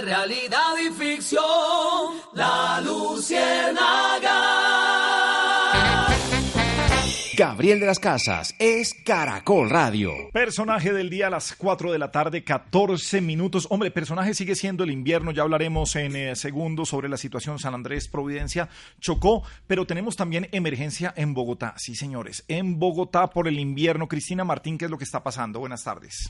realidad y ficción, La Luciérnaga. Gabriel de las Casas es Caracol Radio. Personaje del día a las 4 de la tarde, 14 minutos. Hombre, personaje sigue siendo el invierno. Ya hablaremos en segundos sobre la situación San Andrés, Providencia, Chocó. Pero tenemos también emergencia en Bogotá. Sí, señores, en Bogotá por el invierno. Cristina Martín, ¿qué es lo que está pasando? Buenas tardes.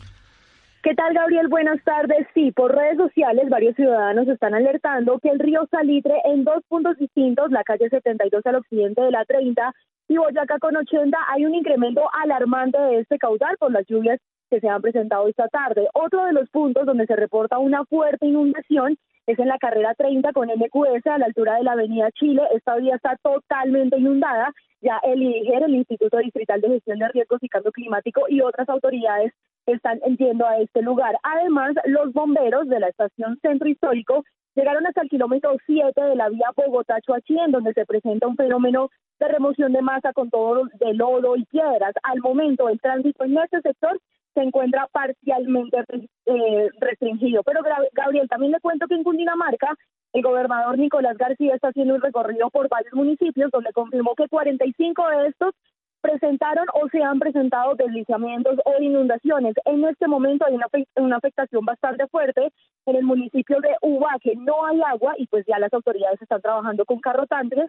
¿Qué tal, Gabriel? Buenas tardes. Sí, por redes sociales varios ciudadanos están alertando que el río Salitre en dos puntos distintos, la calle 72 al occidente de la 30 y Boyacá con 80, hay un incremento alarmante de este caudal por las lluvias que se han presentado esta tarde. Otro de los puntos donde se reporta una fuerte inundación es en la carrera 30 con MQS a la altura de la avenida Chile. Esta vía está totalmente inundada. Ya el IDIGER, el Instituto Distrital de Gestión de Riesgos y Cambio Climático, y otras autoridades están yendo a este lugar. Además, los bomberos de la estación Centro Histórico llegaron hasta el kilómetro 7 de la vía Bogotá-Choachí, en donde se presenta un fenómeno de remoción de masa con todo de lodo y piedras. Al momento, el tránsito en este sector se encuentra parcialmente restringido. Pero, Gabriel, también le cuento que en Cundinamarca, el gobernador Nicolás García está haciendo un recorrido por varios municipios donde confirmó que 45 de estos presentaron o se han presentado deslizamientos o inundaciones. En este momento hay una afectación bastante fuerte en el municipio de Ubaque. No hay agua y pues ya las autoridades están trabajando con carro tanques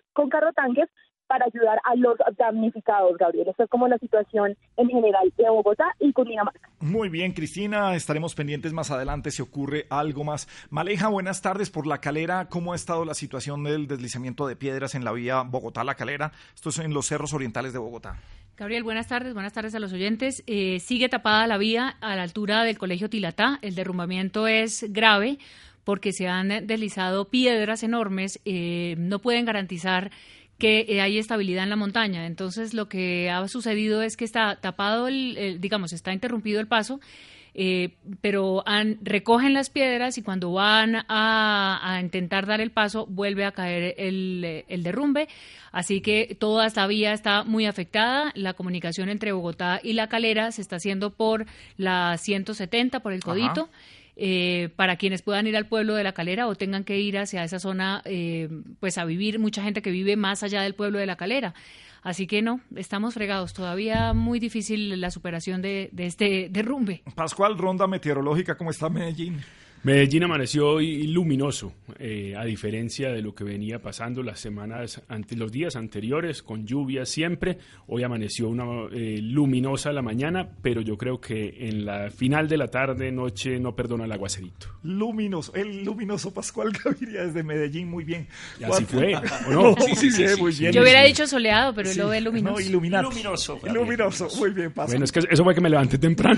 para ayudar a los damnificados, Gabriel. Esta es como la situación en general de Bogotá y Cundinamarca. Muy bien, Cristina, estaremos pendientes más adelante si ocurre algo más. Maleja, buenas tardes. Por La Calera, ¿cómo ha estado la situación del deslizamiento de piedras en la vía Bogotá-La Calera? Esto es en los cerros orientales de Bogotá. Gabriel, buenas tardes a los oyentes. Sigue tapada la vía a la altura del Colegio Tilatá. El derrumbamiento es grave porque se han deslizado piedras enormes. No pueden garantizar que hay estabilidad en la montaña. Entonces, lo que ha sucedido es que está tapado, está interrumpido el paso, pero recogen las piedras y cuando van a intentar dar el paso, vuelve a caer el derrumbe. Así que toda esta vía está muy afectada. La comunicación entre Bogotá y La Calera se está haciendo por la 170, por el Codito. Para quienes puedan ir al pueblo de La Calera o tengan que ir hacia esa zona pues a vivir, mucha gente que vive más allá del pueblo de La Calera. Así que no, estamos fregados, todavía muy difícil la superación de este derrumbe. Pascual, ronda meteorológica, ¿cómo está Medellín? Medellín amaneció hoy luminoso, a diferencia de lo que venía pasando los días anteriores, con lluvia siempre. Hoy amaneció una luminosa la mañana, pero yo creo que en la final de la tarde, noche, no perdona el aguacerito. El luminoso Pascual Gaviria desde Medellín, muy bien. Y así fue, ¿o no? Sí, muy bien. Yo hubiera dicho soleado, pero él lo ve luminoso. No, luminoso, muy bien, Pascual. Bueno, es que eso fue que me levanté temprano.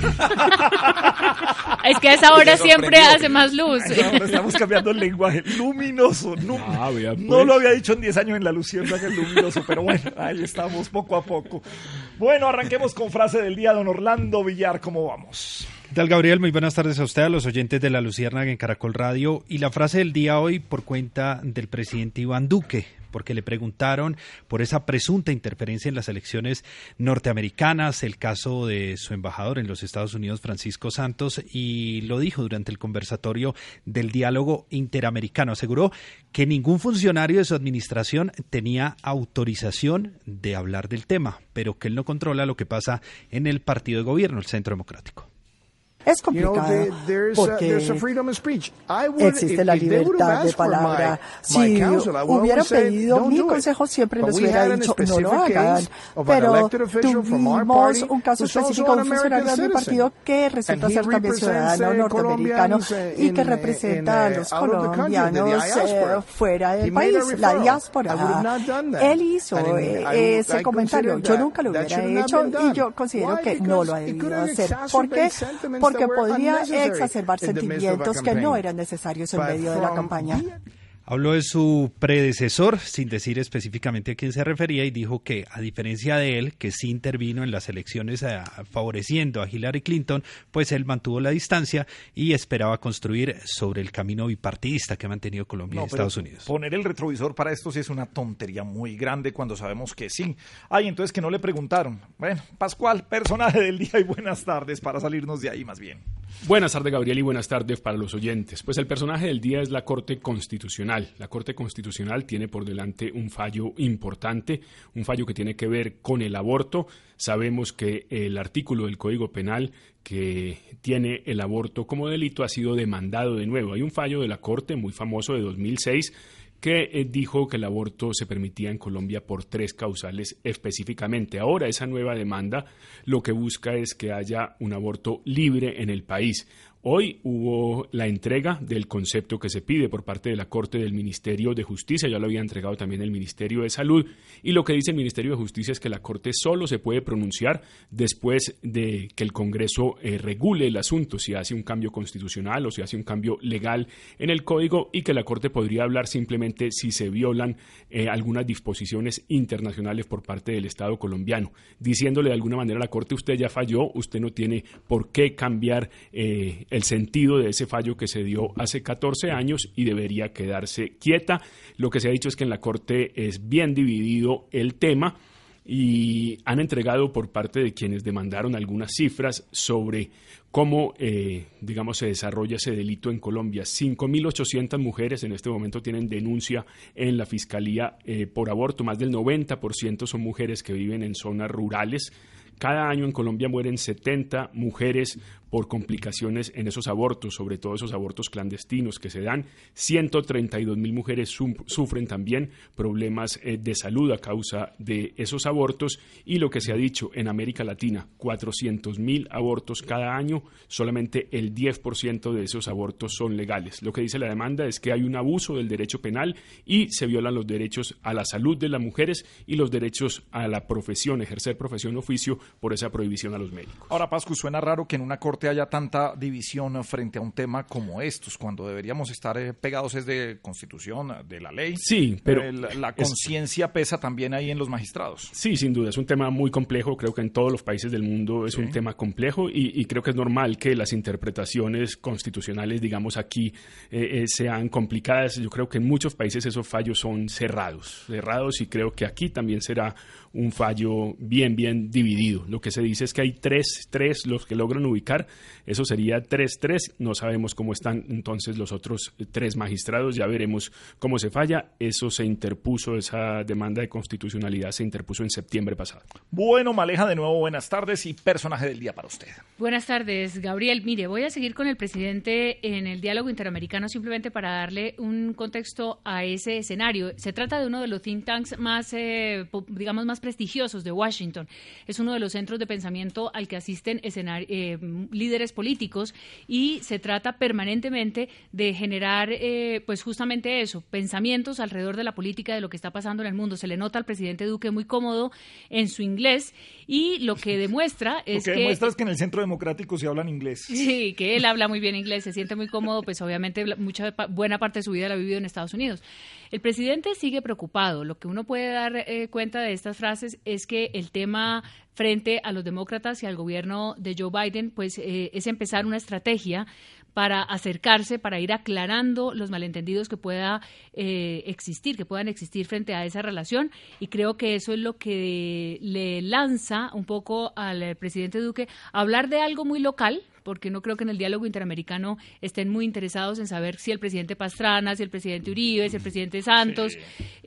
Es que a esa hora siempre hace más luz. Ahora estamos cambiando el lenguaje. Luminoso. No lo había dicho en 10 años en La Luciérnaga, el luminoso, pero bueno, ahí estamos poco a poco. Bueno, arranquemos con frase del día, don Orlando Villar, ¿cómo vamos? ¿Qué tal, Gabriel? Muy buenas tardes a usted, a los oyentes de La Luciérnaga en Caracol Radio. Y la frase del día hoy por cuenta del presidente Iván Duque, porque le preguntaron por esa presunta interferencia en las elecciones norteamericanas, el caso de su embajador en los Estados Unidos, Francisco Santos, y lo dijo durante el conversatorio del diálogo interamericano. Aseguró que ningún funcionario de su administración tenía autorización de hablar del tema, pero que él no controla lo que pasa en el partido de gobierno, el Centro Democrático. Es complicado porque existe la libertad de palabra. Si hubiera pedido mi consejo, siempre les hubiera dicho no lo hagan. Pero tuvimos un caso específico de un funcionario de mi partido que resulta ser también ciudadano norteamericano y que representa a los colombianos fuera del país, la diáspora. Él hizo ese comentario. Yo nunca lo hubiera hecho y yo considero que no lo ha debido hacer. ¿Por qué? Porque podría exacerbar sentimientos que no eran necesarios en medio de la campaña. Habló de su predecesor, sin decir específicamente a quién se refería, y dijo que, a diferencia de él, que sí intervino en las elecciones favoreciendo a Hillary Clinton, pues él mantuvo la distancia y esperaba construir sobre el camino bipartidista que ha mantenido Colombia y Estados Unidos. Poner el retrovisor para esto sí es una tontería muy grande cuando sabemos que sí. Ay, entonces que no le preguntaron. Bueno, Pascual, personaje del día y buenas tardes para salirnos de ahí más bien. Buenas tardes, Gabriel, y buenas tardes para los oyentes. Pues el personaje del día es la Corte Constitucional. La Corte Constitucional tiene por delante un fallo importante, un fallo que tiene que ver con el aborto. Sabemos que el artículo del Código Penal que tiene el aborto como delito ha sido demandado de nuevo. Hay un fallo de la Corte muy famoso de 2006 que dijo que el aborto se permitía en Colombia por 3 causales específicamente. Ahora esa nueva demanda lo que busca es que haya un aborto libre en el país. Hoy hubo la entrega del concepto que se pide por parte de la Corte del Ministerio de Justicia, ya lo había entregado también el Ministerio de Salud, y lo que dice el Ministerio de Justicia es que la Corte solo se puede pronunciar después de que el Congreso regule el asunto, si hace un cambio constitucional o si hace un cambio legal en el Código, y que la Corte podría hablar simplemente si se violan algunas disposiciones internacionales por parte del Estado colombiano, diciéndole de alguna manera a la Corte: usted ya falló, usted no tiene por qué cambiar el sentido de ese fallo que se dio hace 14 años y debería quedarse quieta. Lo que se ha dicho es que en la Corte es bien dividido el tema y han entregado por parte de quienes demandaron algunas cifras sobre cómo, se desarrolla ese delito en Colombia. 5.800 mujeres en este momento tienen denuncia en la Fiscalía por aborto. Más del 90% son mujeres que viven en zonas rurales. Cada año en Colombia mueren 70 mujeres por complicaciones en esos abortos, sobre todo esos abortos clandestinos que se dan. 132.000 mujeres sufren también problemas de salud a causa de esos abortos, y lo que se ha dicho en América Latina, 400.000 abortos cada año, solamente el 10% de esos abortos son legales. Lo que dice la demanda es que hay un abuso del derecho penal y se violan los derechos a la salud de las mujeres y los derechos a la profesión, ejercer profesión oficio, por esa prohibición a los médicos. Ahora, Pascu, suena raro que en una corte haya tanta división frente a un tema como estos, cuando deberíamos estar pegados de Constitución, de la ley. Sí, pero la conciencia pesa también ahí en los magistrados. Sí, sin duda, es un tema muy complejo. Creo que en todos los países del mundo es un tema complejo y creo que es normal que las interpretaciones constitucionales, digamos, aquí sean complicadas. Yo creo que en muchos países esos fallos son cerrados, y creo que aquí también será un fallo bien dividido. Lo que se dice es que hay tres los que logran ubicar, eso sería 3-3, no sabemos cómo están entonces los otros 3 magistrados, ya veremos cómo se falla. Eso se interpuso, esa demanda de constitucionalidad se interpuso en septiembre pasado. Bueno, Maleja, de nuevo buenas tardes y personaje del día para usted. Buenas tardes, Gabriel. Mire, voy a seguir con el presidente en el diálogo interamericano simplemente para darle un contexto a ese escenario. Se trata de uno de los think tanks más prestigiosos de Washington. Es uno de los centros de pensamiento al que asisten líderes políticos, y se trata permanentemente de generar justamente eso, pensamientos alrededor de la política, de lo que está pasando en el mundo. Se le nota al presidente Duque muy cómodo en su inglés, y lo que demuestra es que en el Centro Democrático se hablan inglés. Sí, que él habla muy bien inglés, se siente muy cómodo, pues obviamente buena parte de su vida la ha vivido en Estados Unidos. El presidente sigue preocupado. Lo que uno puede dar cuenta de estas frases es que el tema frente a los demócratas y al gobierno de Joe Biden, pues es empezar una estrategia para acercarse, para ir aclarando los malentendidos que puedan existir frente a esa relación, y creo que eso es lo que le lanza un poco al presidente Duque a hablar de algo muy local, porque no creo que en el diálogo interamericano estén muy interesados en saber si el presidente Pastrana, si el presidente Uribe, si el presidente Santos,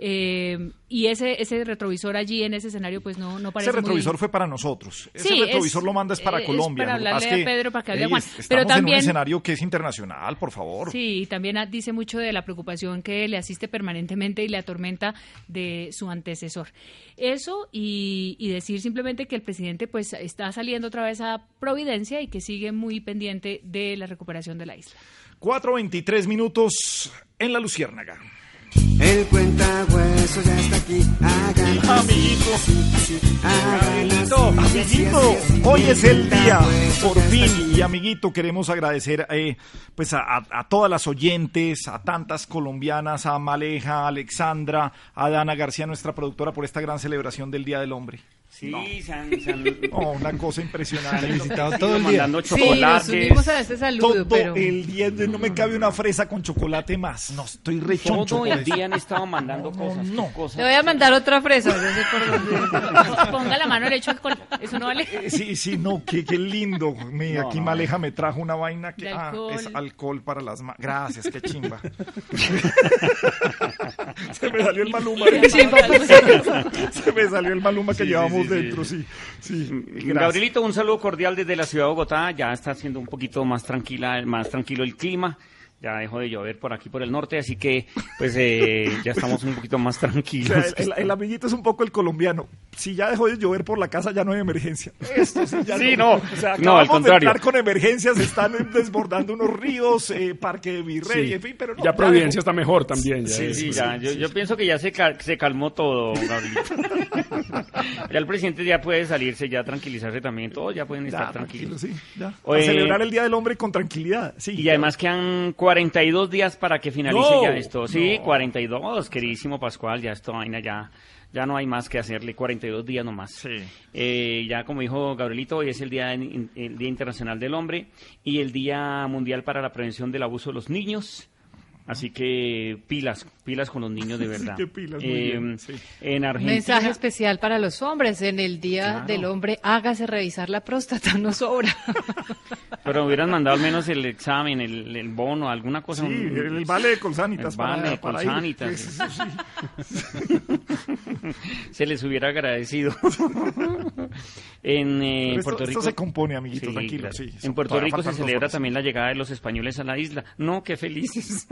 y ese retrovisor allí en ese escenario pues no parece. Ese retrovisor fue para nosotros, ese retrovisor lo manda es para Colombia. Es para hablarle a Pedro para que hable a Juan. Estamos pero también, en un escenario que es internacional, por favor. Sí, y también dice mucho de la preocupación que le asiste permanentemente y le atormenta de su antecesor. Eso y decir simplemente que el presidente pues está saliendo otra vez a Providencia y que sigue muy pendiente de la recuperación de la isla. 4:23 minutos en la Luciérnaga. El cuentahueso ya está aquí. Amiguito, hoy es el día, por fin. Y amiguito, queremos agradecer a todas las oyentes, a tantas colombianas, a Maleja, a Alexandra, a Dana García, nuestra productora, por esta gran celebración del Día del Hombre. Sí, no. se han una cosa impresionante. Visitado todo el día. Mandando chocolates. Sí, nos unimos a este saludo, todo pero el día no me cabe una fresa con chocolate más. No, estoy rechoncho. Todo el día han estado mandando cosas. le voy a mandar otra fresa. No sé por dónde. Ponga la mano derecha al alcohol. Eso no vale. Sí, no, qué lindo. Aquí Maleja me trajo una vaina que es alcohol para las manos. Gracias, qué chimba. Se me salió el Maluma. Se me salió el Maluma que llevamos dentro, sí. Gabrielito, un saludo cordial desde la ciudad de Bogotá. Ya está siendo un poquito más tranquilo el clima. Ya dejó de llover por aquí por el norte, así que pues ya estamos un poquito más tranquilos. O sea, el amiguito es un poco el colombiano. Si ya dejó de llover por la casa, ya no hay emergencia. Esto sí, ya no. O sea, no, al contrario. De entrar con emergencias, están desbordando unos ríos, Parque de Virrey, en fin, pero no. Ya Providencia está mejor también. Yo pienso que ya se calmó todo, Gabrielito. Ya el presidente ya puede salirse, ya tranquilizarse también, todos ya pueden estar tranquilos. Sí, ya. A celebrar el Día del Hombre con tranquilidad. Sí, y además quedan 42 días para que finalice ya esto. Sí, 42, queridísimo Pascual, ya esta vaina ya no hay más que hacerle, 42 días nomás. Sí. Ya como dijo Gabrielito, hoy es el Día Internacional del Hombre y el Día Mundial para la Prevención del Abuso de los Niños. Así que pilas con los niños de verdad. Sí, que pilas, muy bien, sí. En Argentina. Mensaje especial para los hombres. En el Día del Hombre, hágase revisar la próstata, no sobra. Pero hubieran mandado al menos el examen, el bono, alguna cosa. Sí, el vale de Colsanitas. El vale de Colsanitas. Se les hubiera agradecido. En Puerto Rico. Esto se compone, amiguito, tranquilo. Claro. Sí, en Puerto Rico se celebra también la llegada de los españoles a la isla. No, qué felices.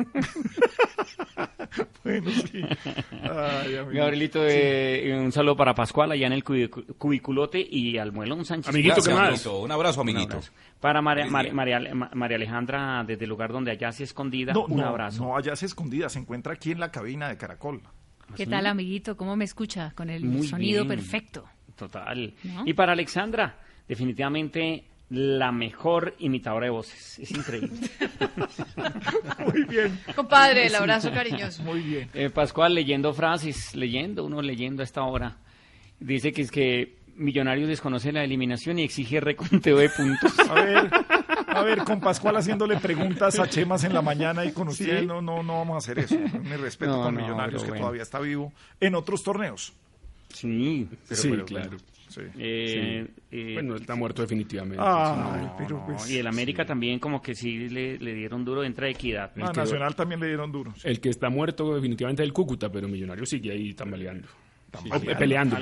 Bueno, sí. Ay, Gabrielito, un saludo para Pascual allá en el cubiculote y al Muelón Sánchez. Amiguito, ¿qué más? Un abrazo, amiguito. Un abrazo. Para María Alejandra, desde el lugar donde allá se escondida, un abrazo. No, allá se escondida, se encuentra aquí en la cabina de Caracol. ¿Qué tal, amiguito? ¿Cómo me escucha? Con el sonido perfecto. Total. ¿No? Y para Alexandra, definitivamente la mejor imitadora de voces. Es increíble. Muy bien. Compadre, el abrazo cariñoso. Muy bien. Pascual, leyendo frases, leyendo a esta hora. Dice que es que Millonarios desconoce la eliminación y exige reconteo de puntos. A ver, con Pascual haciéndole preguntas a Chemas en la mañana y con usted, ¿sí? No vamos a hacer eso. Mi respeto con Millonarios, que todavía está vivo en otros torneos. Sí, pero claro. Sí. Bueno, está muerto definitivamente. Y el América también como que sí le dieron duro dentro de Equidad. Nacional también le dieron duro. El que está muerto definitivamente es el Cúcuta, pero Millonarios sigue ahí tambaleando. Peleando.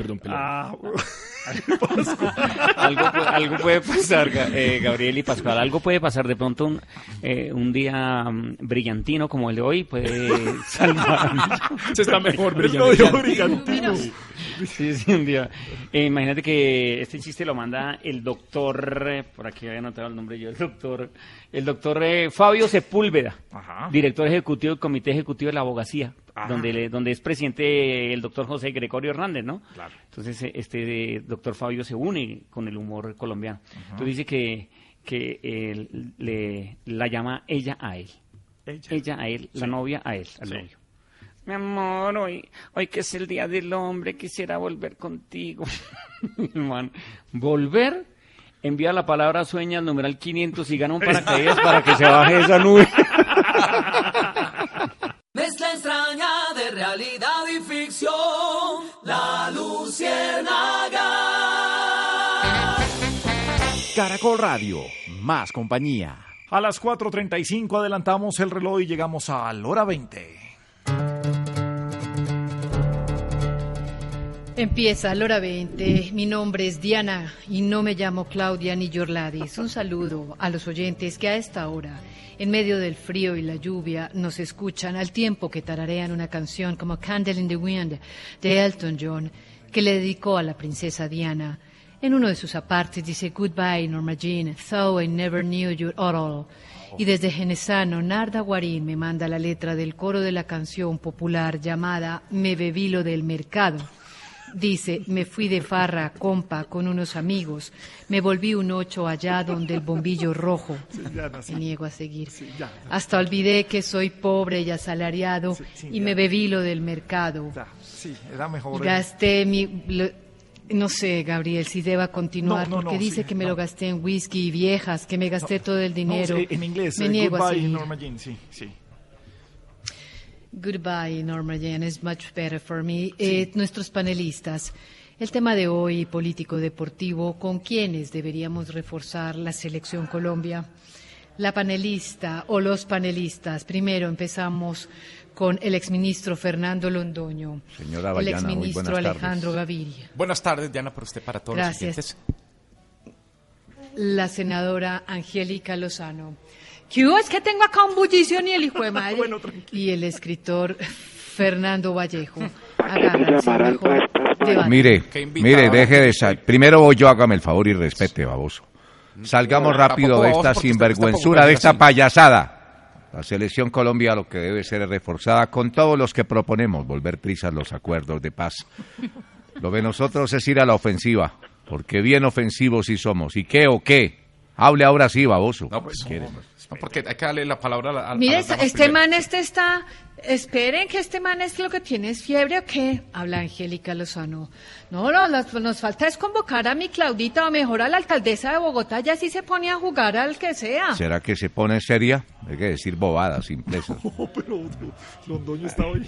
Algo puede pasar, Gabriel y Pascual. Algo puede pasar de pronto un día brillantino como el de hoy puede salvar. Se está mejor brillantino. Sí, un día. Imagínate que este chiste lo manda el doctor, por aquí había anotado el nombre yo, el doctor Fabio Sepúlveda, director ejecutivo del Comité Ejecutivo de la Abogacía, donde es presidente el doctor José Gregorio Hernández, ¿no? Claro. Entonces este doctor Fabio se une con el humor colombiano. Entonces dice que la llama ella a él. Ella a él, la novia a él, al novio. Mi amor, hoy que es el Día del Hombre, quisiera volver contigo. Man, ¿volver? Envía la palabra sueña al numeral 500 y gana un paracaídas para que se baje esa nube. Mezcla extraña de realidad y ficción, La Luciérnaga. Caracol Radio, más compañía. A las 4:35 adelantamos el reloj y llegamos a la hora 20. Empieza la hora 20. Mi nombre es Diana y no me llamo Claudia ni Yorladis. Un saludo a los oyentes que a esta hora, en medio del frío y la lluvia, nos escuchan al tiempo que tararean una canción como Candle in the Wind de Elton John, que le dedicó a la princesa Diana. En uno de sus apartes dice Goodbye, Norma Jean, though I never knew you at all. Y desde Genesano, Narda Guarín me manda la letra del coro de la canción popular llamada Me bebí lo del mercado. Dice, me fui de farra, compa, con unos amigos, me volví un 8 allá donde el bombillo rojo, me niego a seguir, hasta olvidé que soy pobre y asalariado y me bebí lo del mercado, era mejor. Gasté No sé, Gabriel, si deba continuar, porque dice que me lo gasté en whisky y viejas, que me gasté todo el dinero. En inglés, me niego a seguir. Norma Jean, sí. Goodbye, Norma Jean, is much better for me. Nuestros panelistas, el tema de hoy, político-deportivo, ¿con quiénes deberíamos reforzar la Selección Colombia? La panelista o los panelistas. Primero empezamos con el exministro Fernando Londoño. Señora el Bayana, exministro Alejandro Gaviria. Buenas tardes, Diana, para usted, para todos Gracias. los oyentes. La senadora Angélica Lozano. ¿Qué hubo? Es que tengo acá un bullicio ni el hijo de madre. Bueno, y el escritor Fernando Vallejo. Mire, deje de salir. Primero voy yo, hágame el favor y respete, baboso. Salgamos rápido de esta sinvergüenzura, de esta payasada. La Selección Colombia lo que debe ser es reforzada con todos los que proponemos volver trizas los acuerdos de paz. Lo de nosotros es ir a la ofensiva, porque bien ofensivos sí somos. ¿Y qué o qué? Hable ahora sí, baboso. No, pues no, porque hay que darle la palabra a Mire, este man está... Esperen, que este man es lo que tiene, ¿es fiebre o qué? Habla Angélica Lozano. No, nos falta es convocar a mi Claudita o mejor a la alcaldesa de Bogotá, ya sí se pone a jugar al que sea. ¿Será que se pone seria? Hay que decir bobadas, simplezas. No, pero Londoño está hoy.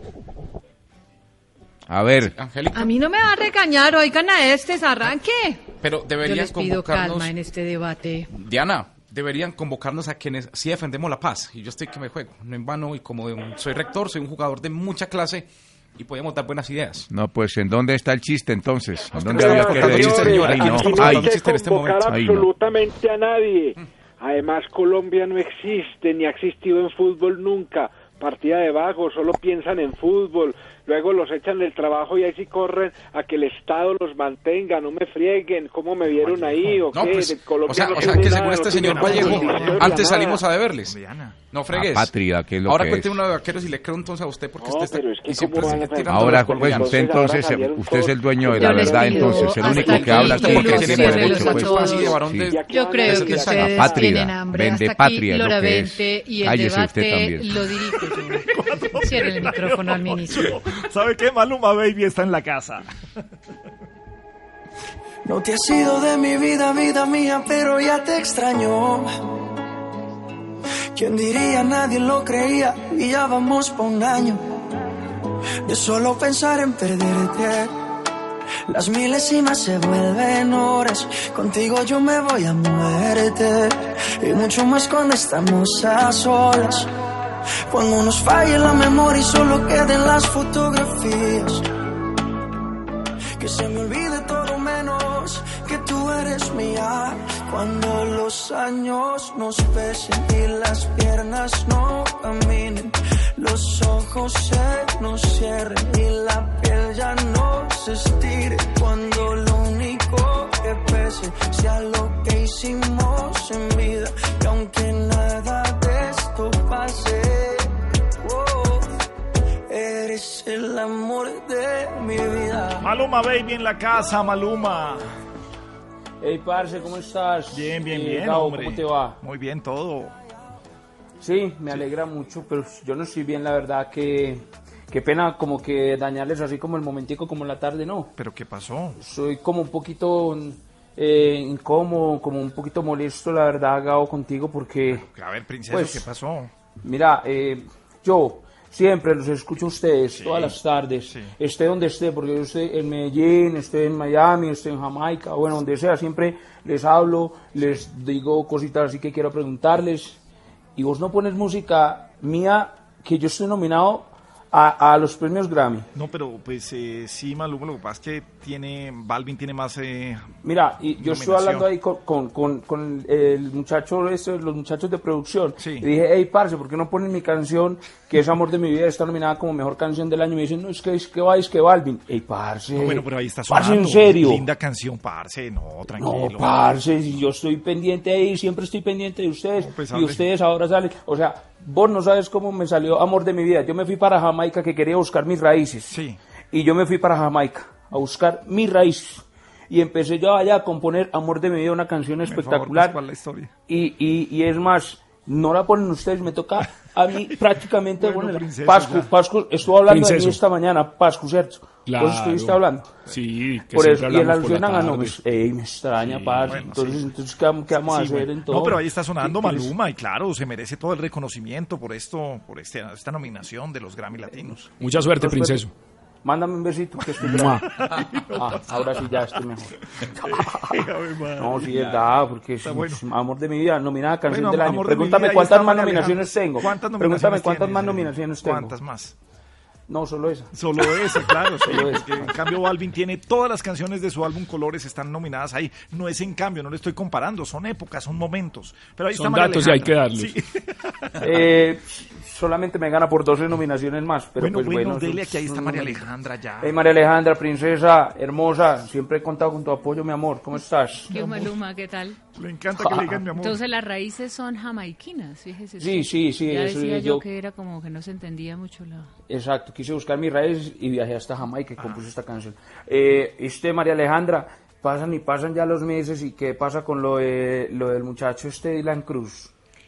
A ver. Angélica. A mí no me va a regañar, oigan a arranque. Pero deberían Yo les pido convocarnos... calma en este debate. Diana, deberían convocarnos a quienes sí defendemos la paz. Y yo estoy que me juego, no en vano, y como soy rector, soy un jugador de mucha clase y podemos dar buenas ideas. No, pues, ¿en dónde está el chiste entonces? ¿En dónde había que decir, señora? no convocar absolutamente a nadie. Además, Colombia no existe, ni ha existido en fútbol nunca. Partida de vagos, solo piensan en fútbol. Luego los echan del trabajo y ahí sí corren a que el Estado los mantenga. No me frieguen, ¿cómo me vieron ahí? ¿O no, qué? Pues, o sea que según este señor Vallejo, antes salimos a deberles. No fregues. Patria, ¿qué es lo ahora que cuénteme una de vaqueros y le creo entonces a usted porque no, usted pero es que ahora pues usted entonces usted es el dueño de la verdad, entonces el único que habla aquí que tiene derecho pues yo creo que ustedes tienen hambre. Vende hasta patria aquí lo que es. Y el Cállese usted debate también. lo dirijo yo. Cierre el micrófono al ministro. ¿Sabe qué? Maluma Baby está en la casa. No te has ido de mi vida, vida mía, pero ya te extraño. ¿Quién diría? Nadie lo creía y ya vamos pa' un año de solo pensar en perderte. Las milésimas se vuelven horas, contigo yo me voy a muerte. Y mucho más cuando estamos a solas, cuando nos falle la memoria y solo queden las fotografías. Que se me olvide todo menos que tú eres mía. Cuando los años nos pesen y las piernas no caminen, los ojos se nos cierren y la piel ya no se estire. Cuando lo único que pese sea lo que hicimos en vida, y aunque nada de esto pase, eres el amor de mi vida. Maluma Baby en la casa, Maluma. Hey, parce, ¿cómo estás? Bien, Gabo, hombre. ¿cómo te va? Muy bien, todo. Sí, me alegra mucho, pero yo no estoy bien, la verdad, qué pena como que dañarles así como el momentico, como en la tarde, ¿no? ¿Pero qué pasó? Soy como un poquito incómodo, como un poquito molesto, la verdad, Gabo, contigo, porque... A ver, princesa, pues, ¿qué pasó? Mira, yo... Siempre los escucho a ustedes, todas las tardes, esté donde esté, porque yo estoy en Medellín, estoy en Miami, estoy en Jamaica, bueno, donde sea, siempre les hablo, les digo cositas así que quiero preguntarles, y vos no pones música mía, que yo estoy nominado a los premios Grammy. No, pero pues sí, Maluma, lo que pasa es que Balvin tiene más mira, y yo estoy hablando ahí con el muchacho, los muchachos de producción, y dije, hey, parce, ¿por qué no ponen mi canción, que es Amor de mi vida, está nominada como mejor canción del año? Y me dicen, no, es que Balvin. Hey, parce, no, bueno, pero ahí está sonando. Parce, en serio. Linda canción, parce, no, tranquilo. No, parce, si yo estoy pendiente ahí, siempre estoy pendiente de ustedes, no, pues, y ustedes ahora salen, o sea, vos no sabes cómo me salió Amor de mi vida. Yo me fui para Jamaica, que quería buscar mis raíces. Sí. Y yo me fui para Jamaica a buscar mis raíces. Y empecé yo allá a componer Amor de mi vida, una canción espectacular. Favor, ¿cuál es la historia? Y es más, No la ponen ustedes, me toca a mí prácticamente ponerla. Pascu, estuvo hablando de mí esta mañana, Pascu, ¿cierto? Claro. ¿Vos estuviste hablando? Sí, que por eso, y en la Luciérnaga no, pues, me extraña, sí, Pascu. Bueno, entonces, ¿qué vamos a hacer en todo? No, pero ahí está sonando Maluma y claro, se merece todo el reconocimiento por esta nominación de los Grammy Latinos. Mucha suerte, princeso. Mándame un besito que estoy grande. Ahora sí ya estoy mejor. No, sí, es verdad, porque es amor de mi vida, nominada canción del año. Pregúntame cuántas más nominaciones tengo. Pregúntame cuántas más nominaciones tengo. ¿Cuántas más? No, solo esa. Solo esa, claro. Solo esa. En cambio, Balvin tiene todas las canciones de su álbum Colores, están nominadas ahí. No es en cambio, no le estoy comparando, son épocas, son momentos. Pero ahí son datos y hay que darlos. Sí. Solamente me gana por 12 nominaciones más. Pero bueno, dele aquí, ahí está María Alejandra ya. María Alejandra, princesa, hermosa, siempre he contado con tu apoyo, mi amor. ¿Cómo estás? Qué Maluma, ¿qué tal? Le encanta que le digan mi amor. Entonces las raíces son jamaiquinas, fíjese. Sí. Ya decía yo que era como que no se entendía mucho la... Exacto, quise buscar mis raíces y viajé hasta Jamaica y compuse esta canción. María Alejandra, pasan ya los meses y ¿qué pasa con lo del muchacho Dylan Cruz?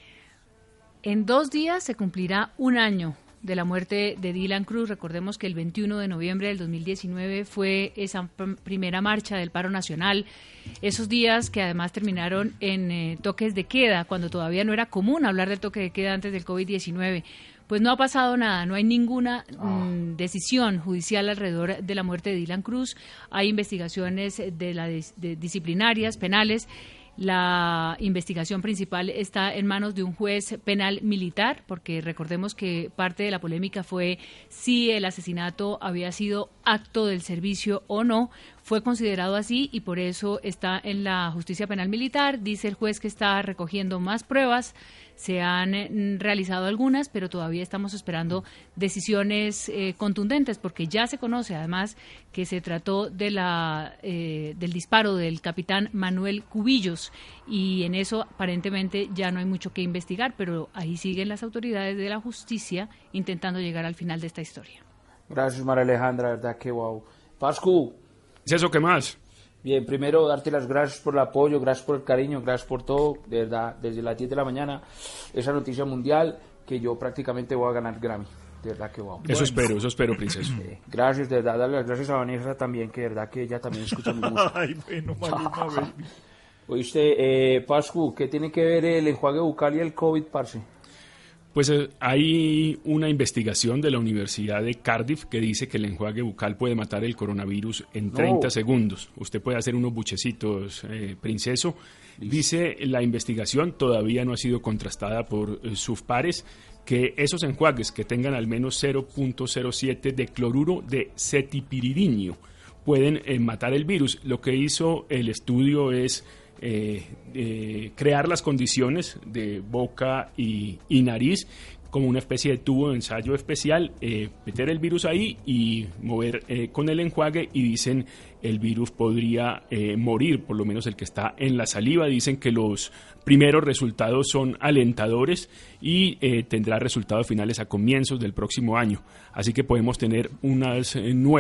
En 2 días se cumplirá 1 año de la muerte de Dylan Cruz. Recordemos que el 21 de noviembre del 2019 fue esa primera marcha del paro nacional. Esos días que además terminaron en toques de queda, cuando todavía no era común hablar del toque de queda antes del COVID-19. Pues no ha pasado nada, no hay ninguna decisión judicial alrededor de la muerte de Dylan Cruz. Hay investigaciones de disciplinarias, penales. La investigación principal está en manos de un juez penal militar, porque recordemos que parte de la polémica fue si el asesinato había sido acto del servicio o no. Fue considerado así y por eso está en la justicia penal militar. Dice el juez que está recogiendo más pruebas. Se han realizado algunas, pero todavía estamos esperando decisiones contundentes, porque ya se conoce además que se trató de del disparo del capitán Manuel Cubillos, y en eso aparentemente ya no hay mucho que investigar, pero ahí siguen las autoridades de la justicia intentando llegar al final de esta historia. Gracias, María Alejandra, verdad que wow. Pascu. ¿Es eso qué más? Bien, primero darte las gracias por el apoyo, gracias por el cariño, gracias por todo, de verdad, desde las 10 de la mañana, esa noticia mundial que yo prácticamente voy a ganar Grammy, de verdad que wow. Eso espero, princeso. Gracias, de verdad, darle las gracias a Vanessa también, que de verdad que ella también escucha mi música. Ay, bueno, Maluma, baby. Oíste, Pascu, ¿qué tiene que ver el enjuague bucal y el COVID, parce? Pues hay una investigación de la Universidad de Cardiff que dice que el enjuague bucal puede matar el coronavirus en 30 segundos. Usted puede hacer unos buchecitos, princeso. Dice la investigación, todavía no ha sido contrastada por sus pares, que esos enjuagues que tengan al menos 0.07 de cloruro de cetipiridinio pueden matar el virus. Lo que hizo el estudio es crear las condiciones de boca y nariz como una especie de tubo de ensayo especial, meter el virus ahí y mover con el enjuague, y dicen el virus podría morir, por lo menos el que está en la saliva. Dicen que los primeros resultados son alentadores y tendrá resultados finales a comienzos del próximo año. Así que podemos tener unos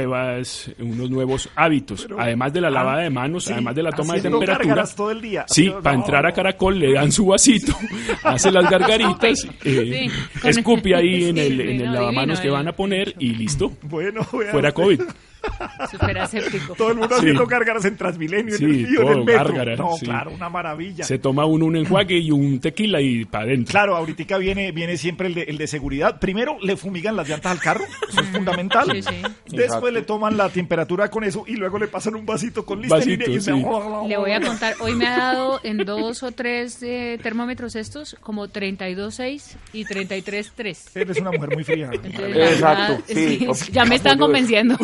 nuevos hábitos, pero, además de la lavada de manos, sí, además de la toma de temperatura. Todo el día. Sí, para entrar a Caracol le dan su vasito, hace las gargaritas, escupe ahí en el lavamanos que van a poner y listo. Bueno, fuera COVID. Súper aséptico. Todo el mundo haciendo gárgaras en Transmilenio, en el río, en el metro. Gárgaras, no, claro, una maravilla. Se toma un enjuague y un tequila y para adentro. Claro, ahorita viene siempre el de seguridad. Primero le fumigan las llantas al carro, eso es fundamental. Sí. Después exacto, le toman la temperatura con eso y luego le pasan un vasito con Listerine. Le voy a contar, hoy me ha dado en 2 o 3 termómetros estos como 32.6 y 33.3. Eres una mujer muy fría. Entonces, exacto. Sí, ya me están convenciendo.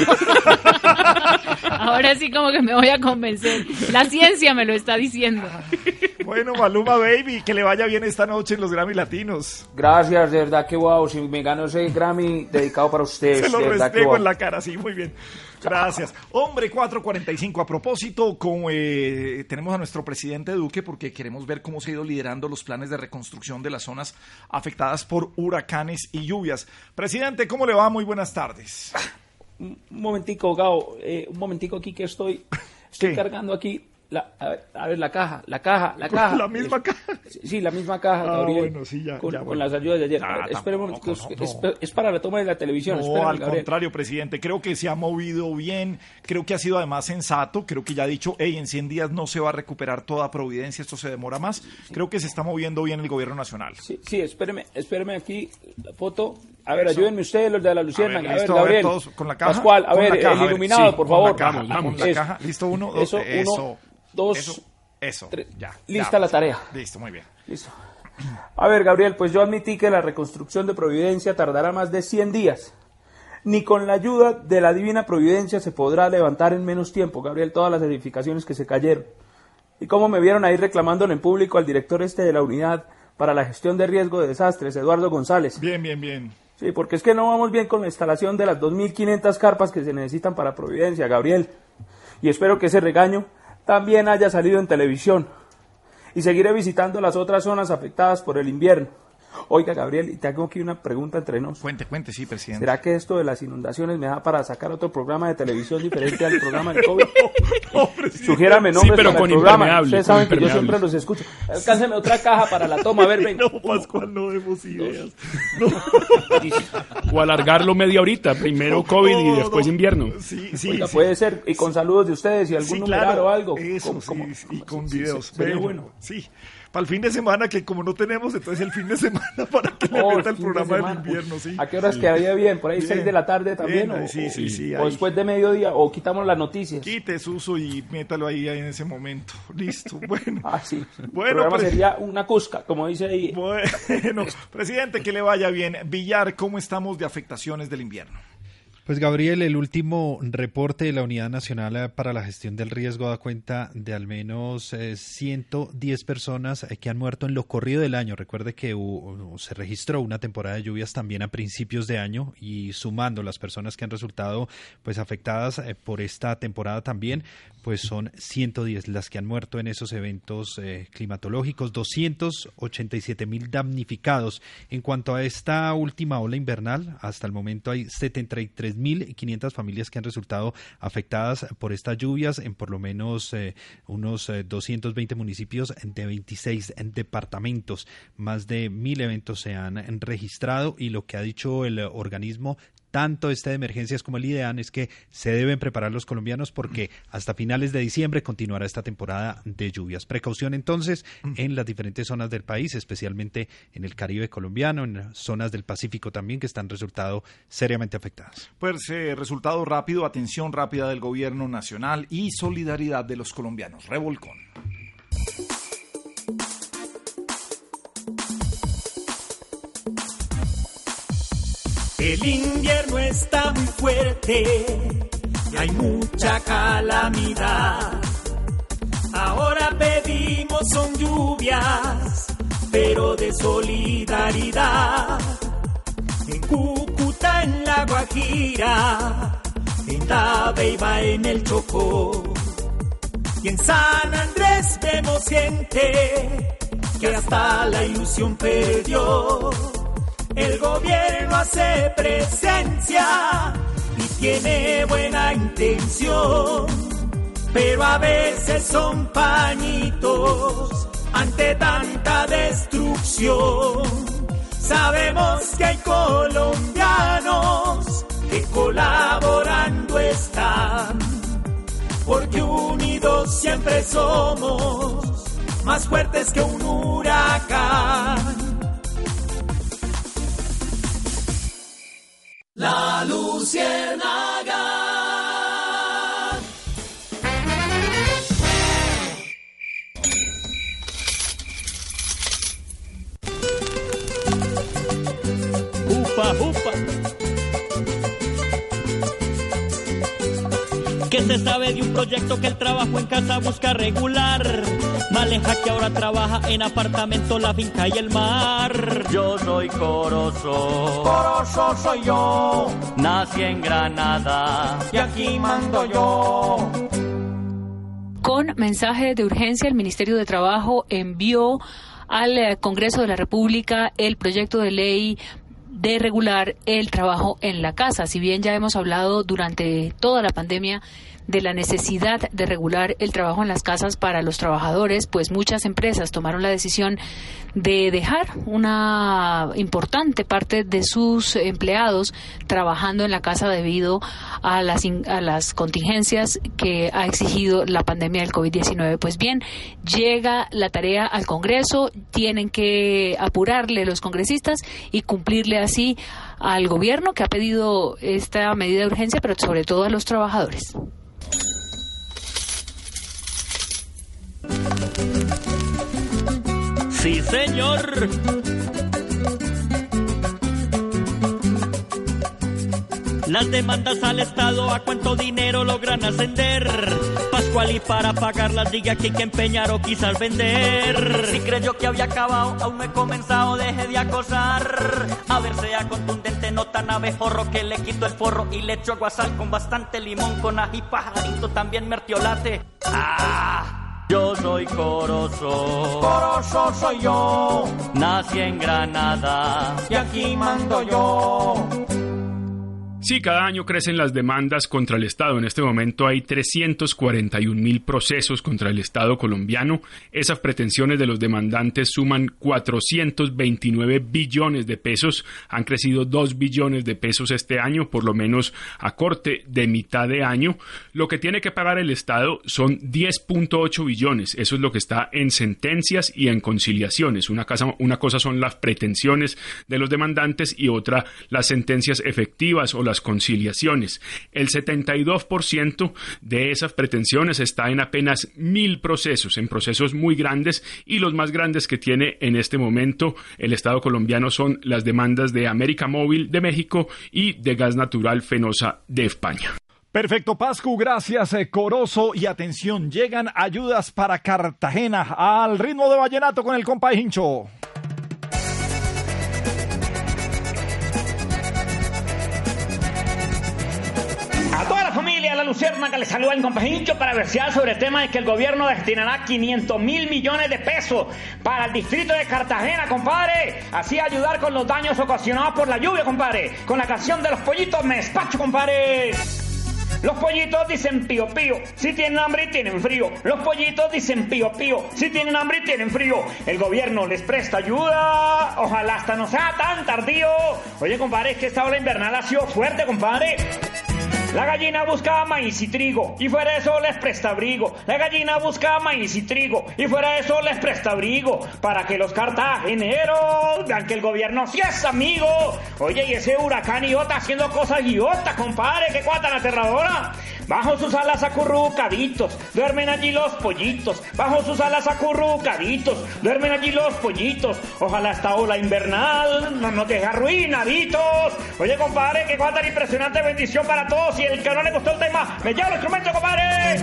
Ahora sí como que me voy a convencer. La ciencia me lo está diciendo. Bueno, Maluma baby, que le vaya bien esta noche en los Grammy Latinos. Gracias, de verdad que wow, si me gano ese Grammy dedicado para ustedes. Se lo de restego wow, en la cara, sí, muy bien. Gracias. Hombre, 4:45. A propósito, tenemos a nuestro presidente Duque porque queremos ver cómo se ha ido liderando los planes de reconstrucción de las zonas afectadas por huracanes y lluvias. Presidente, ¿cómo le va? Muy buenas tardes. Un momentico, Gao, un momentico aquí que estoy cargando aquí A ver, la caja. La misma caja. Sí, la misma caja, Gabriel. Bueno, sí, ya, con las ayudas de ayer. Esperemos, es para la toma de la televisión. No, al contrario, presidente, creo que se ha movido bien, creo que ha sido además sensato, creo que ya ha dicho, en 100 días no se va a recuperar toda Providencia, esto se demora más. Creo que se está moviendo bien el gobierno nacional. Sí, espéreme aquí, la foto. A ver, ayúdenme ustedes, los de la Luciérnaga. A ver, Gabriel. todos con la caja. Pascual, el iluminado, sí, por favor. Con la caja. Listo, 1, 2, 3. Ya. Lista la tarea. Listo, muy bien. Listo. A ver, Gabriel, pues yo admití que la reconstrucción de Providencia tardará más de 100 días. Ni con la ayuda de la divina Providencia se podrá levantar en menos tiempo, Gabriel, todas las edificaciones que se cayeron. Y cómo me vieron ahí reclamándole en público al director de la unidad para la gestión de riesgo de desastres, Eduardo González. Bien. Sí, porque es que no vamos bien con la instalación de las 2.500 carpas que se necesitan para Providencia, Gabriel. Y espero que ese regaño también haya salido en televisión. Y seguiré visitando las otras zonas afectadas por el invierno. Oiga, Gabriel, y te hago aquí una pregunta entre nos. Cuente, sí, presidente. ¿Será que esto de las inundaciones me da para sacar otro programa de televisión diferente al programa de COVID? No, sugiérame nombres pero para con el programa. impermeable. Ustedes saben que yo siempre los escucho. Alcánceme otra caja para la toma. A ver, venga. No, Pascual, no demos ideas. O alargarlo media horita. Primero COVID y después invierno. Sí. Oiga, puede ser. Y con saludos de ustedes y algún numeral o algo. Eso, y con videos. Sería bueno. Sí. Para el fin de semana, que como no tenemos, entonces el fin de semana para que le meta el programa del invierno, sí. ¿A qué horas quedaría bien? ¿Por ahí 6 de la tarde también? Sí. O después de mediodía, o quitamos las noticias. Quite Suso y métalo ahí en ese momento. Listo, bueno. Sí. Bueno, el programa sería una cusca, como dice ahí. Bueno, presidente, que le vaya bien. Villar, ¿cómo estamos de afectaciones del invierno? Pues Gabriel, el último reporte de la Unidad Nacional para la Gestión del Riesgo da cuenta de al menos 110 personas que han muerto en lo corrido del año. Recuerde que se registró una temporada de lluvias también a principios de año y sumando las personas que han resultado pues afectadas por esta temporada también, pues son 110 las que han muerto en esos eventos climatológicos, 287,000 damnificados. En cuanto a esta última ola invernal, hasta el momento hay 73,500 familias que han resultado afectadas por estas lluvias en por lo menos unos 220 municipios de 26 departamentos. Más de 1,000 eventos se han registrado y lo que ha dicho el organismo, tanto de emergencias como el IDEAN, es que se deben preparar los colombianos porque hasta finales de diciembre continuará esta temporada de lluvias. Precaución entonces en las diferentes zonas del país, especialmente en el Caribe colombiano, en zonas del Pacífico también que están resultado seriamente afectadas. Pues resultado rápido, atención rápida del gobierno nacional y solidaridad de los colombianos. Revolcón. El invierno está muy fuerte y hay mucha calamidad. Ahora pedimos son lluvias, pero de solidaridad. En Cúcuta, en La Guajira, en Dabeiba, en el Chocó y en San Andrés vemos gente que hasta la ilusión perdió. El gobierno hace presencia y tiene buena intención, pero a veces son pañitos ante tanta destrucción. Sabemos que hay colombianos que colaborando están, porque unidos siempre somos más fuertes que un huracán. La Luciérnaga. Upa, upa. ¿Qué se sabe de un proyecto que el trabajo en casa busca regular? Maleja que ahora trabaja en apartamento, la finca y el mar. Yo soy Corozo, Corozo soy yo. Nací en Granada y aquí mando yo. Con mensaje de urgencia, el Ministerio de Trabajo envió al Congreso de la República el proyecto de ley de regular el trabajo en la casa. Si bien ya hemos hablado durante toda la pandemia de la necesidad de regular el trabajo en las casas para los trabajadores, pues muchas empresas tomaron la decisión de dejar una importante parte de sus empleados trabajando en la casa debido a las contingencias que ha exigido la pandemia del COVID-19. Pues bien, llega la tarea al Congreso, tienen que apurarle los congresistas y cumplirle así al gobierno, que ha pedido esta medida de urgencia, pero sobre todo a los trabajadores. Sí, señor. Las demandas al Estado, ¿a cuánto dinero logran ascender? Pascual, y para pagarlas diga que hay que empeñar o quizás vender. Si creyó que había acabado, aún no he comenzado, deje de acosar. A ver, sea contundente, no tan abejorro, que le quito el forro y le echo aguasal con bastante limón, con ají, pajarito, también mertiolate. ¡Ah! Yo soy Corozo. Corozo soy yo. Nací en Granada y aquí mando yo. Sí, cada año crecen las demandas contra el Estado. En este momento hay 341.000 procesos contra el Estado colombiano. Esas pretensiones de los demandantes suman 429 billones de pesos. Han crecido 2 billones de pesos este año, por lo menos a corte de mitad de año. Lo que tiene que pagar el Estado son 10.8 billones. Eso es lo que está en sentencias y en conciliaciones. Una cosa son las pretensiones de los demandantes y otra las sentencias efectivas o las conciliaciones. El 72% de esas pretensiones está en apenas 1.000 procesos, en procesos muy grandes, y los más grandes que tiene en este momento el Estado colombiano son las demandas de América Móvil de México y de Gas Natural Fenosa de España. Perfecto, Pascu, gracias, Corozo. Y atención, llegan ayudas para Cartagena al ritmo de vallenato con el compa Hincho. A toda la familia, la Luciérnaga le saluda el compa Hincho para versear sobre el tema de que el gobierno destinará 500.000 millones de pesos para el distrito de Cartagena, compadre. Así ayudar con los daños ocasionados por la lluvia, compadre. Con la canción de los pollitos me despacho, compadre. Los pollitos dicen pío pío, si tienen hambre y tienen frío. Los pollitos dicen pío pío, si tienen hambre y tienen frío. El gobierno les presta ayuda, ojalá hasta no sea tan tardío. Oye, compadre, es que esta ola invernal ha sido fuerte, compadre. La gallina busca maíz y trigo, y fuera de eso les presta abrigo. La gallina busca maíz y trigo, y fuera de eso les presta abrigo. Para que los cartageneros vean que el gobierno sí es amigo. Oye, y ese huracán Iota haciendo cosas Iota, compadre, qué cosa tan aterradora. Bajo sus alas acurrucaditos, duermen allí los pollitos. Bajo sus alas acurrucaditos, duermen allí los pollitos. Ojalá esta ola invernal no nos deje arruinaditos. Oye, compadre, qué cosa tan impresionante, bendición para todos. Y el que no le gustó el tema, me lleva el instrumento, compadre.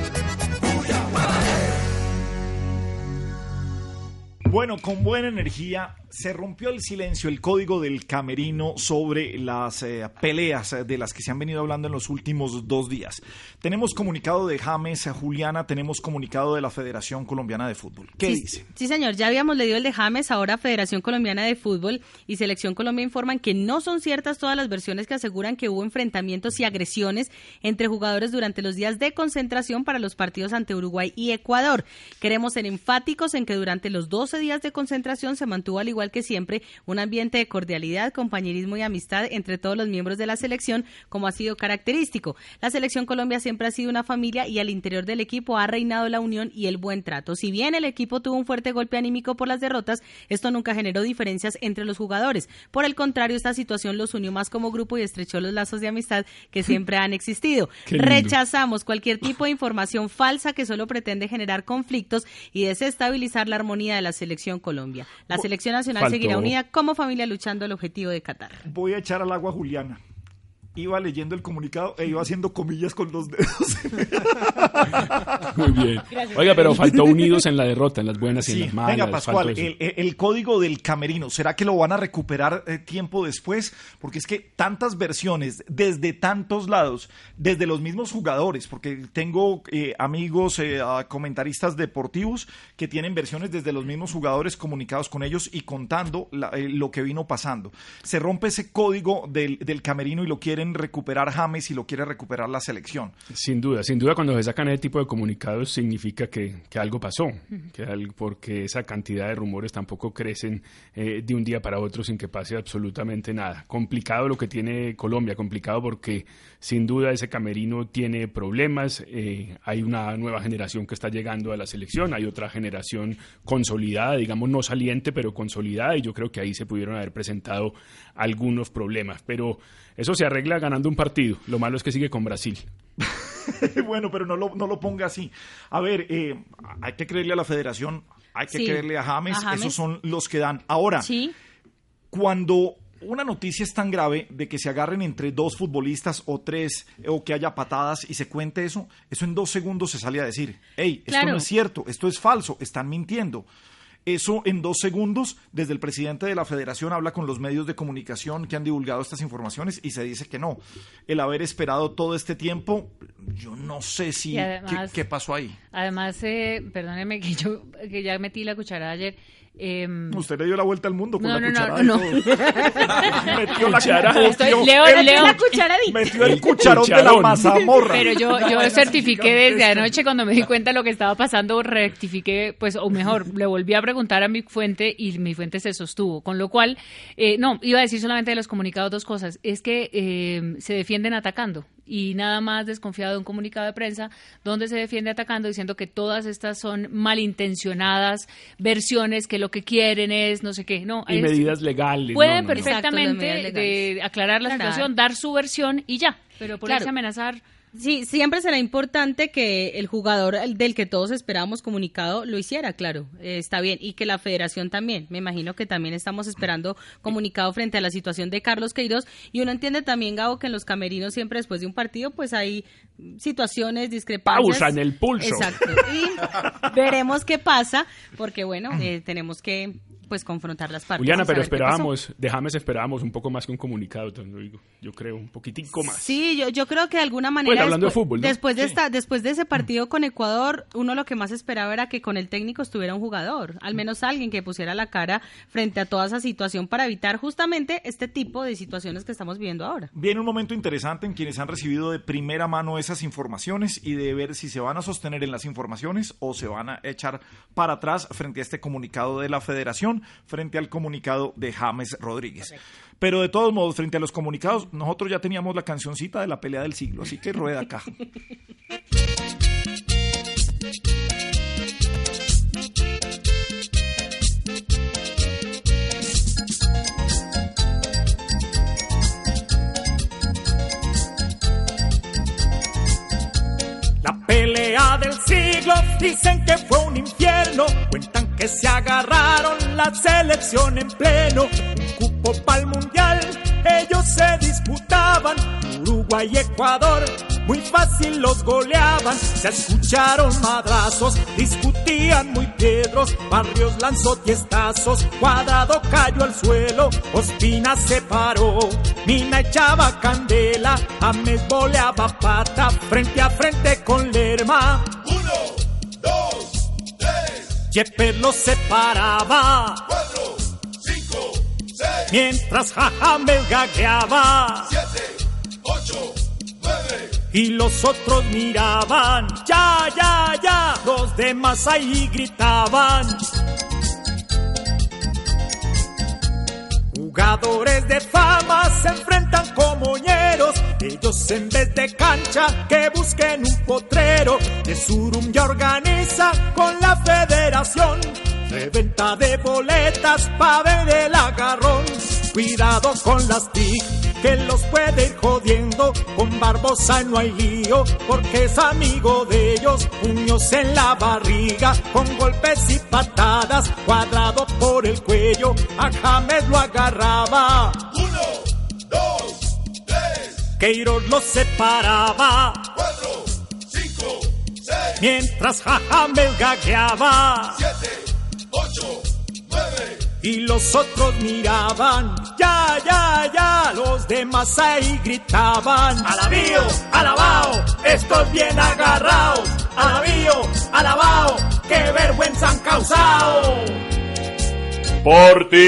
Bueno, con buena energía se rompió el silencio, el código del camerino sobre las peleas de las que se han venido hablando en los últimos 2 días. Tenemos comunicado de James, Juliana, tenemos comunicado de la Federación Colombiana de Fútbol. ¿Qué dice? Sí, señor, ya habíamos leído el de James, ahora Federación Colombiana de Fútbol y Selección Colombia informan que no son ciertas todas las versiones que aseguran que hubo enfrentamientos y agresiones entre jugadores durante los días de concentración para los partidos ante Uruguay y Ecuador. Queremos ser enfáticos en que durante los 12 días de concentración se mantuvo, al igual que siempre, un ambiente de cordialidad, compañerismo y amistad entre todos los miembros de la selección, como ha sido característico. La Selección Colombia siempre ha sido una familia y al interior del equipo ha reinado la unión y el buen trato. Si bien el equipo tuvo un fuerte golpe anímico por las derrotas, esto nunca generó diferencias entre los jugadores. Por el contrario, esta situación los unió más como grupo y estrechó los lazos de amistad que siempre han existido. Rechazamos cualquier tipo de información falsa que solo pretende generar conflictos y desestabilizar la armonía de la Selección Colombia. La Selección Nacional seguirá unida como familia luchando el objetivo de Qatar. Voy a echar al agua a Juliana. iba leyendo el comunicado e iba haciendo comillas con los dedos. Muy bien. Gracias. Oiga, pero faltó unidos en la derrota, en las buenas y en las malas. Venga, Pascual, el código del camerino, ¿será que lo van a recuperar tiempo después? Porque es que tantas versiones, desde tantos lados, desde los mismos jugadores, porque tengo amigos comentaristas deportivos que tienen versiones desde los mismos jugadores comunicados con ellos y contando lo que vino pasando. Se rompe ese código del camerino y lo quieren recuperar James y lo quiere recuperar la selección. Sin duda cuando se sacan ese tipo de comunicados significa que algo pasó, porque esa cantidad de rumores tampoco crecen de un día para otro sin que pase absolutamente nada. Complicado lo que tiene Colombia, complicado porque sin duda ese camerino tiene problemas, hay una nueva generación que está llegando a la selección, hay otra generación consolidada, digamos no saliente, pero consolidada, y yo creo que ahí se pudieron haber presentado algunos problemas, pero eso se arregla ganando un partido. Lo malo es que sigue con Brasil. Bueno, pero no lo ponga así. A ver, hay que creerle a la federación, hay que creerle a James, esos son los que dan. Ahora, cuando una noticia es tan grave de que se agarren entre 2 futbolistas o 3, o que haya patadas y se cuente eso en 2 segundos se sale a decir, hey, esto no es cierto, esto es falso, están mintiendo. Eso en 2 segundos, desde el presidente de la federación habla con los medios de comunicación que han divulgado estas informaciones y se dice que no. El haber esperado todo este tiempo, yo no sé si además, ¿qué pasó ahí? Además, perdóneme que ya metí la cucharada ayer. Usted le dio la vuelta al mundo con la cucharada. No. Metió la cucharada. Metió el cucharón de la mazamorra. Pero yo certifiqué desde anoche cuando me di cuenta de lo que estaba pasando, rectifiqué, pues, o mejor, le volví a preguntar a mi fuente y mi fuente se sostuvo. Con lo cual, iba a decir solamente de los comunicados 2 cosas. Es que se defienden atacando. Y nada más desconfiado de un comunicado de prensa donde se defiende atacando diciendo que todas estas son malintencionadas versiones, que lo que quieren es no sé qué. No, y medidas legales. Pueden perfectamente aclarar la situación, dar su versión y ya, pero ponerse a amenazar. Sí, siempre será importante que el jugador del que todos esperábamos comunicado lo hiciera, claro, está bien, y que la federación también, me imagino que también estamos esperando comunicado frente a la situación de Carlos Queiroz, y uno entiende también, Gabo, que en los camerinos siempre después de un partido pues hay situaciones, discrepancias. Pausa en el pulso. Exacto, y veremos qué pasa, porque bueno, tenemos que pues confrontar las partes. Juliana, pero esperábamos un poco más que un comunicado, yo creo, un poquitico más. Sí, yo creo que de alguna manera, pues, hablando de fútbol, ¿no? después de ese partido con Ecuador, uno lo que más esperaba era que con el técnico estuviera un jugador, al menos alguien que pusiera la cara frente a toda esa situación para evitar justamente este tipo de situaciones que estamos viviendo ahora. Viene un momento interesante en quienes han recibido de primera mano esas informaciones y de ver si se van a sostener en las informaciones o se van a echar para atrás frente a este comunicado de la federación, frente al comunicado de James Rodríguez. Correcto. Pero de todos modos, frente a los comunicados, nosotros ya teníamos la cancioncita de la pelea del siglo, así que rueda acá. La pelea del siglo, dicen que fue un infierno, cuentan que se agarraron la selección en pleno, un cupo pa'l mundial, ellos se disputaban, Uruguay y Ecuador, muy fácil los goleaban, se escucharon madrazos, discutían muy piedros, Barrios lanzó tiestazos, Cuadrado cayó al suelo, Ospina se paró, Mina echaba candela, James voleaba pata, frente a frente con Lerma. 1, 2, 3. Yepes los separaba. 4, 5, 6. Mientras James gagueaba. 7, 8, 9. Y los otros miraban. Ya, ya, ya. Los demás ahí gritaban. Jugadores de fama se enfrentan como ñeros. Ellos en vez de cancha que busquen un potrero. De Surum ya organiza con la federación reventa de boletas pa' ver el agarrón. Cuidado con las TIC que los puede ir jodiendo. Con Barbosa no hay lío porque es amigo de ellos. Puños en la barriga con golpes y patadas. Cuadrado por el cuello a James lo agarraba. 1, 2, 3. Queiroz los separaba. 4, 5, 6. Mientras James gagueaba. 7, 8, 9. Y los otros miraban, ya, ya, ya, los demás ahí gritaban. Alabío, alabao, estos bien agarrados. Alabío, alabao, qué vergüenza han causado. Por ti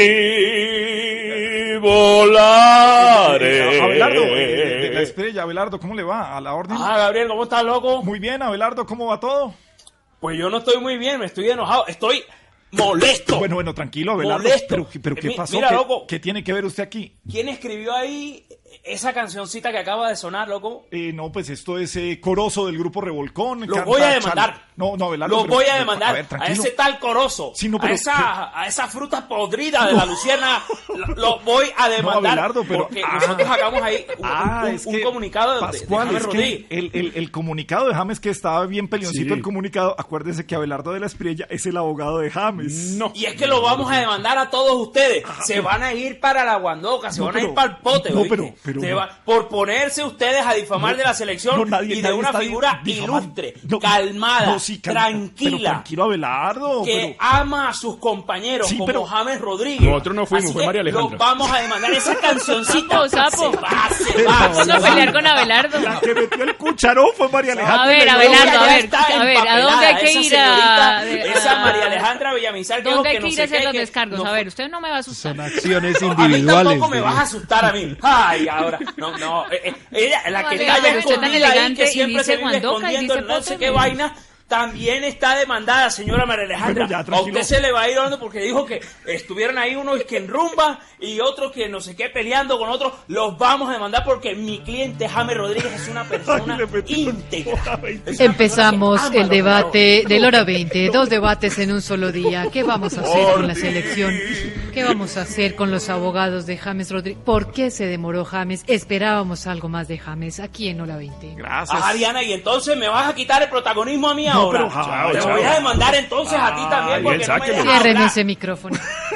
volaré. Abelardo, de la estrella, Abelardo, ¿cómo le va? A la orden. Gabriel, ¿cómo estás, loco? Muy bien, Abelardo, ¿cómo va todo? Pues yo no estoy muy bien, me estoy enojado, estoy molesto. Bueno, tranquilo, Abelardo. Molesto. Pero ¿qué pasó? Mira, loco. ¿Qué tiene que ver usted aquí? ¿Quién escribió ahí esa cancioncita que acaba de sonar, loco? No, pues esto es Corozo del grupo Revolcón. Lo voy a demandar. No, Abelardo. Lo voy a demandar a ver, a ese tal Corozo. Sí, no, a esa fruta podrida de la Luciérnaga. Lo voy a demandar. No, Abelardo, pero porque nosotros sacamos ahí un comunicado Pascual, de James Rodríguez. El comunicado de James, que estaba bien pelioncito, sí. El comunicado. Acuérdese que Abelardo de la Espriella es el abogado de James. No. Y es que lo vamos a demandar a todos ustedes. Se van a ir para la Guandoca, se van a ir para el pote. No, pero por ponerse ustedes a difamar de la selección y de una figura ilustre, calmada, tranquila, tranquilo, Abelardo, que ama a sus compañeros como James Rodríguez. Nosotros no fuimos, fue María Alejandra. Lo vamos a demandar. Esa cancioncita sapo. se va. Vamos a pelear con Abelardo. La que metió el cucharón fue María Alejandra. A ver, Abelardo, a ver, ¿a dónde hay que ir esa María Alejandra Villamizar? ¿Dónde hay que ir a hacer los descargos? A ver, usted no me va a asustar. Son acciones individuales. A mí tampoco me vas a asustar a mí. Ay, ahora, no. Ella, la que está allá escondida ahí, que siempre se vive escondiendo no sé qué vaina, también está demandada, señora María Alejandra. A usted se le va a ir hablando porque dijo que estuvieron ahí unos que en rumba y otros que no sé qué peleando con otros. Los vamos a demandar porque mi cliente James Rodríguez es una persona íntegra. Empezamos el debate del hora 20, 2 debates en un solo día. ¿Qué vamos a hacer con la selección? ¿Qué vamos a hacer con los abogados de James Rodríguez? ¿Por qué se demoró James? Esperábamos algo más de James aquí en hora 20. Gracias. Diana, y entonces me vas a quitar el protagonismo a mí ahora. Te voy a demandar entonces a ti también porque no me dejas hablar. Ciérreme ese micrófono.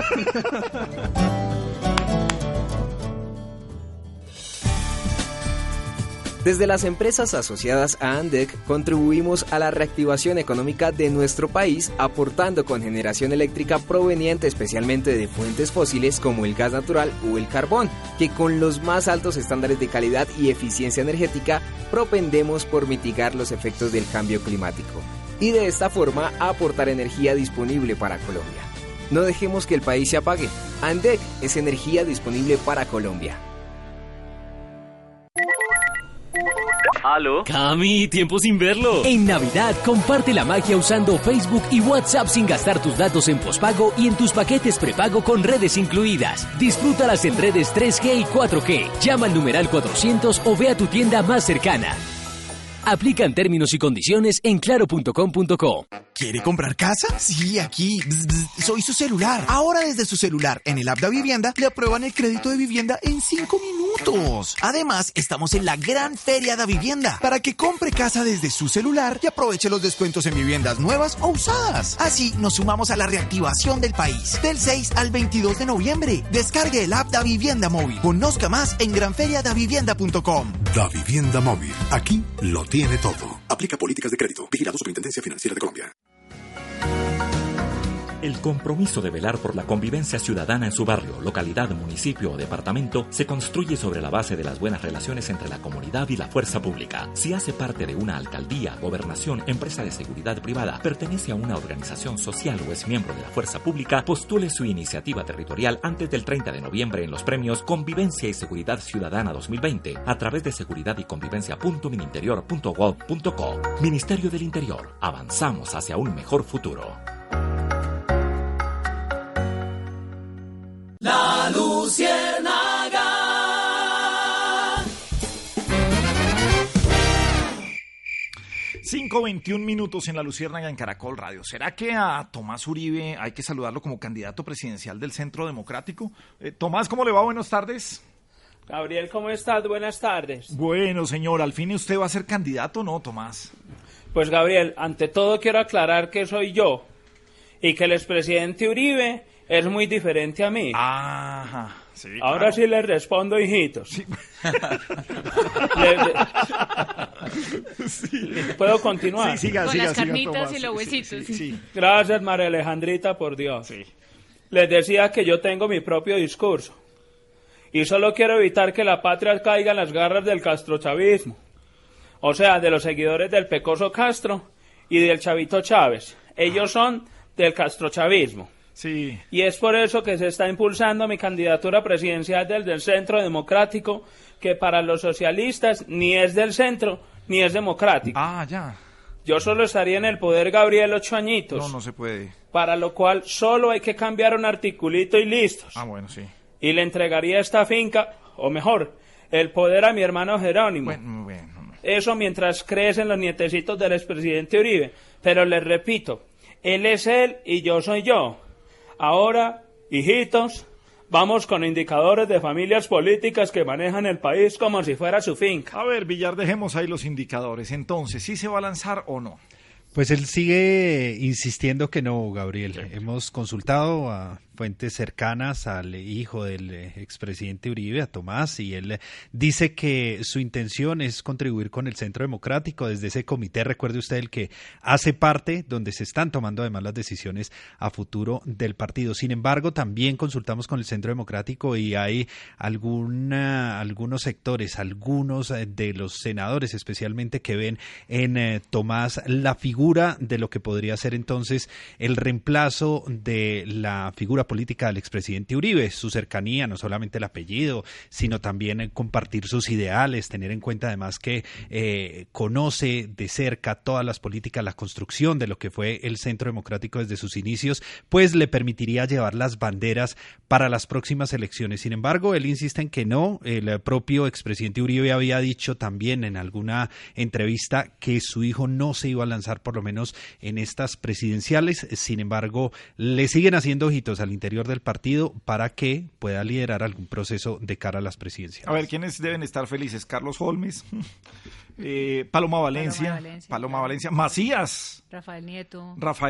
Desde las empresas asociadas a ANDEC contribuimos a la reactivación económica de nuestro país aportando con generación eléctrica proveniente especialmente de fuentes fósiles como el gas natural o el carbón, que con los más altos estándares de calidad y eficiencia energética propendemos por mitigar los efectos del cambio climático y de esta forma aportar energía disponible para Colombia. No dejemos que el país se apague. ANDEC es energía disponible para Colombia. ¿Aló? Cami, tiempo sin verlo. En Navidad, comparte la magia usando Facebook y WhatsApp sin gastar tus datos en pospago y en tus paquetes prepago con redes incluidas. Disfrútalas en redes 3G y 4G. Llama al numeral 400 o ve a tu tienda más cercana. Aplican términos y condiciones en claro.com.co. ¿Quiere comprar casa? Sí, aquí. Soy su celular. Ahora desde su celular, en el app Da Vivienda, le aprueban el crédito de vivienda en 5 minutos. Además, estamos en la gran Feria Da Vivienda para que compre casa desde su celular y aproveche los descuentos en viviendas nuevas o usadas. Así nos sumamos a la reactivación del país. Del 6 al 22 de noviembre. Descargue el app Da Vivienda Móvil. Conozca más en granferiadavivienda.com. Da Vivienda Móvil. Aquí lo tiene todo. Aplica políticas de crédito. Vigilado Superintendencia Financiera de Colombia. El compromiso de velar por la convivencia ciudadana en su barrio, localidad, municipio o departamento se construye sobre la base de las buenas relaciones entre la comunidad y la fuerza pública. Si hace parte de una alcaldía, gobernación, empresa de seguridad privada, pertenece a una organización social o es miembro de la fuerza pública, postule su iniciativa territorial antes del 30 de noviembre en los premios Convivencia y Seguridad Ciudadana 2020 a través de seguridad-y-convivencia.mininterior.gov.co. Ministerio del Interior. Avanzamos hacia un mejor futuro. La Luciérnaga. 5:21 minutos en La Luciérnaga en Caracol Radio. ¿Será que a Tomás Uribe hay que saludarlo como candidato presidencial del Centro Democrático? Tomás, ¿cómo le va? Buenas tardes. Gabriel, ¿cómo estás? Buenas tardes. Bueno, señor, ¿al fin usted va a ser candidato o no, Tomás? Pues, Gabriel, ante todo quiero aclarar que soy yo y que el expresidente Uribe es muy diferente a mí. Ajá. Sí, ahora claro. sí les respondo, hijitos. Sí. ¿Puedo continuar? Sí, siga, Con siga, las siga, carnitas Tomás. y los huesitos. Sí. Gracias, María Alejandrita, por Dios. Sí. Les decía que yo tengo mi propio discurso. Y solo quiero evitar que la patria caiga en las garras del castrochavismo. O sea, de los seguidores del pecoso Castro y del chavito Chávez. Ellos son del castrochavismo. Sí. Y es por eso que se está impulsando mi candidatura presidencial del Centro Democrático, que para los socialistas ni es del centro ni es democrático. Ah, ya. Yo solo estaría en el poder, Gabriel, 8 añitos. No se puede. Para lo cual solo hay que cambiar un articulito y listos. Ah, bueno, sí. Y le entregaría esta finca, o mejor, el poder a mi hermano Jerónimo. Bueno. Eso mientras crecen los nietecitos del expresidente Uribe. Pero les repito, él es él y yo soy yo. Ahora, hijitos, vamos con indicadores de familias políticas que manejan el país como si fuera su finca. A ver, Villar, dejemos ahí los indicadores. Entonces, ¿sí se va a lanzar o no? Pues él sigue insistiendo que no, Gabriel. Sí. Hemos consultado a fuentes cercanas al hijo del expresidente Uribe, a Tomás, y él dice que su intención es contribuir con el Centro Democrático desde ese comité, recuerde usted, el que hace parte, donde se están tomando además las decisiones a futuro del partido. Sin embargo, también consultamos con el Centro Democrático y hay algunos sectores, algunos de los senadores especialmente, que ven en Tomás la figura de lo que podría ser entonces el reemplazo de la figura política del expresidente Uribe, su cercanía, no solamente el apellido, sino también compartir sus ideales, tener en cuenta además que conoce de cerca todas las políticas, la construcción de lo que fue el Centro Democrático desde sus inicios, pues le permitiría llevar las banderas para las próximas elecciones. Sin embargo, él insiste en que no. El propio expresidente Uribe había dicho también en alguna entrevista que su hijo no se iba a lanzar, por lo menos en estas presidenciales. Sin embargo, le siguen haciendo ojitos al interior del partido para que pueda liderar algún proceso de cara a las presidenciales. A ver, ¿quiénes deben estar felices? Carlos Holmes, Paloma Valencia, Macías, Rafael Nieto,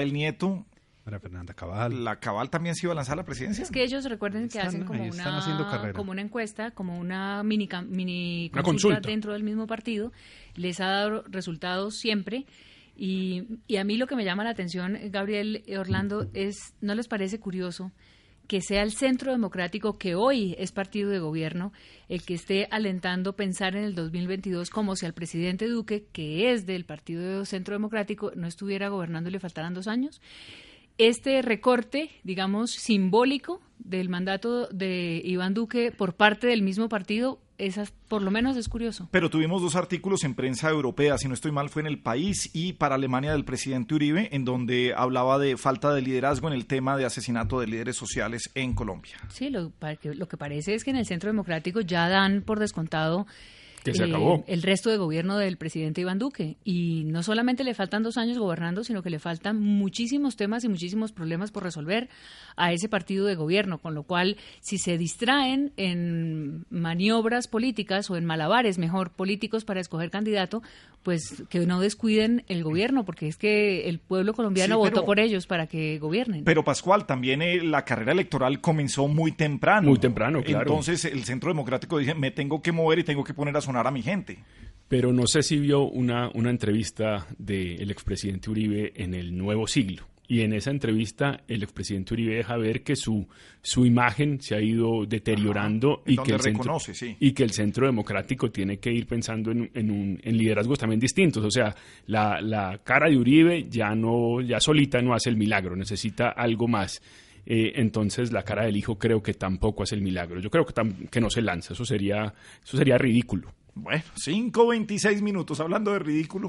María Fernanda Cabal. ¿La Cabal también se iba a lanzar a la presidencia? Es que ellos recuerden que hacen como una encuesta, como una mini consulta dentro del mismo partido. Les ha dado resultados siempre. Y a mí lo que me llama la atención, Gabriel, Orlando, ¿no les parece curioso que sea el Centro Democrático, que hoy es partido de gobierno, el que esté alentando pensar en el 2022 como si al presidente Duque, que es del Partido Centro Democrático, no estuviera gobernando y le faltaran 2 años? Este recorte, digamos, simbólico del mandato de Iván Duque por parte del mismo partido, por lo menos es curioso. Pero tuvimos 2 artículos en prensa europea, si no estoy mal, fue en El País y para Alemania del presidente Uribe, en donde hablaba de falta de liderazgo en el tema de asesinato de líderes sociales en Colombia. Sí, lo que parece es que en el Centro Democrático ya dan por descontado que se acabó el resto de gobierno del presidente Iván Duque, y no solamente le faltan 2 años gobernando, sino que le faltan muchísimos temas y muchísimos problemas por resolver a ese partido de gobierno, con lo cual si se distraen en maniobras políticas o en malabares, mejor, políticos para escoger candidato, pues que no descuiden el gobierno, porque es que el pueblo colombiano votó por ellos para que gobiernen. Pero Pascual, también la carrera electoral comenzó muy temprano. Muy temprano, claro. Entonces el Centro Democrático dice, me tengo que mover y tengo que poner a sonar a mi gente. Pero no sé si vio una entrevista del expresidente Uribe en El Nuevo Siglo. Y en esa entrevista el expresidente Uribe deja ver que su imagen se ha ido deteriorando y que el Centro Democrático tiene que ir pensando en liderazgos también distintos. O sea, la cara de Uribe ya solita no hace el milagro, necesita algo más. Entonces la cara del hijo creo que tampoco hace el milagro. Yo creo que no se lanza, eso sería ridículo. Bueno, 5:26 minutos, hablando de ridículo.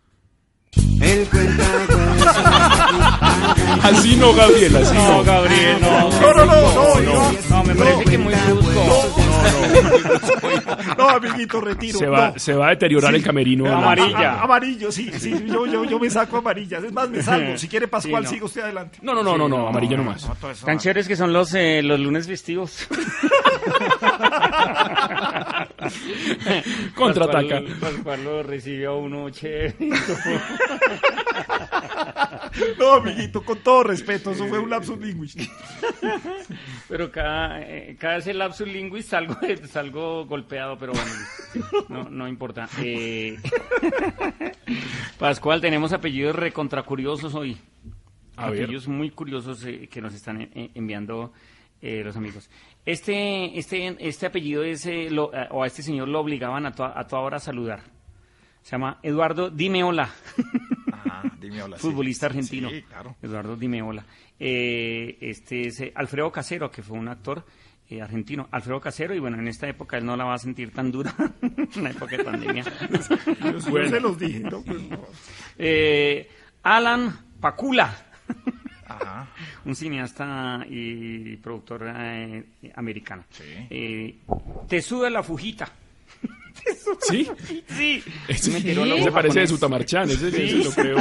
Así no, Gabriel, así no. Gabriel, no, me parece que muy brusco. No, amiguito, retiro. Se va a deteriorar el camerino. Amarillo, sí, yo me saco amarillas. Es más, me salgo. Si quiere, Pascual, siga usted adelante. No, amarillo nomás. Tan chéveres que son los lunes festivos. Contraataca. Pascual lo recibió uno chévere. No, amiguito, con todo respeto, eso fue un lapsus lingüístico. Pero cada vez el lapsus linguis salgo golpeado, pero bueno, no importa. Pascual, tenemos apellidos recontracuriosos hoy. Apellidos muy curiosos que nos están enviando los amigos. Este apellido es, o a este señor lo obligaban a toda hora a saludar. Se llama Eduardo Dimeola. Dimeola, futbolista argentino. Sí, claro. Eduardo Dimeola. Este es Alfredo Casero, que fue un actor argentino. Alfredo Casero, y bueno, en esta época él no la va a sentir tan dura. Una época de pandemia. Yo se los dije, ¿no? Alan Pakula. Ajá. Un cineasta y productor americano. Sí. Te suda la fujita. ¿Sí? Sí. Se parece de Sutamarchán, ese lo creo.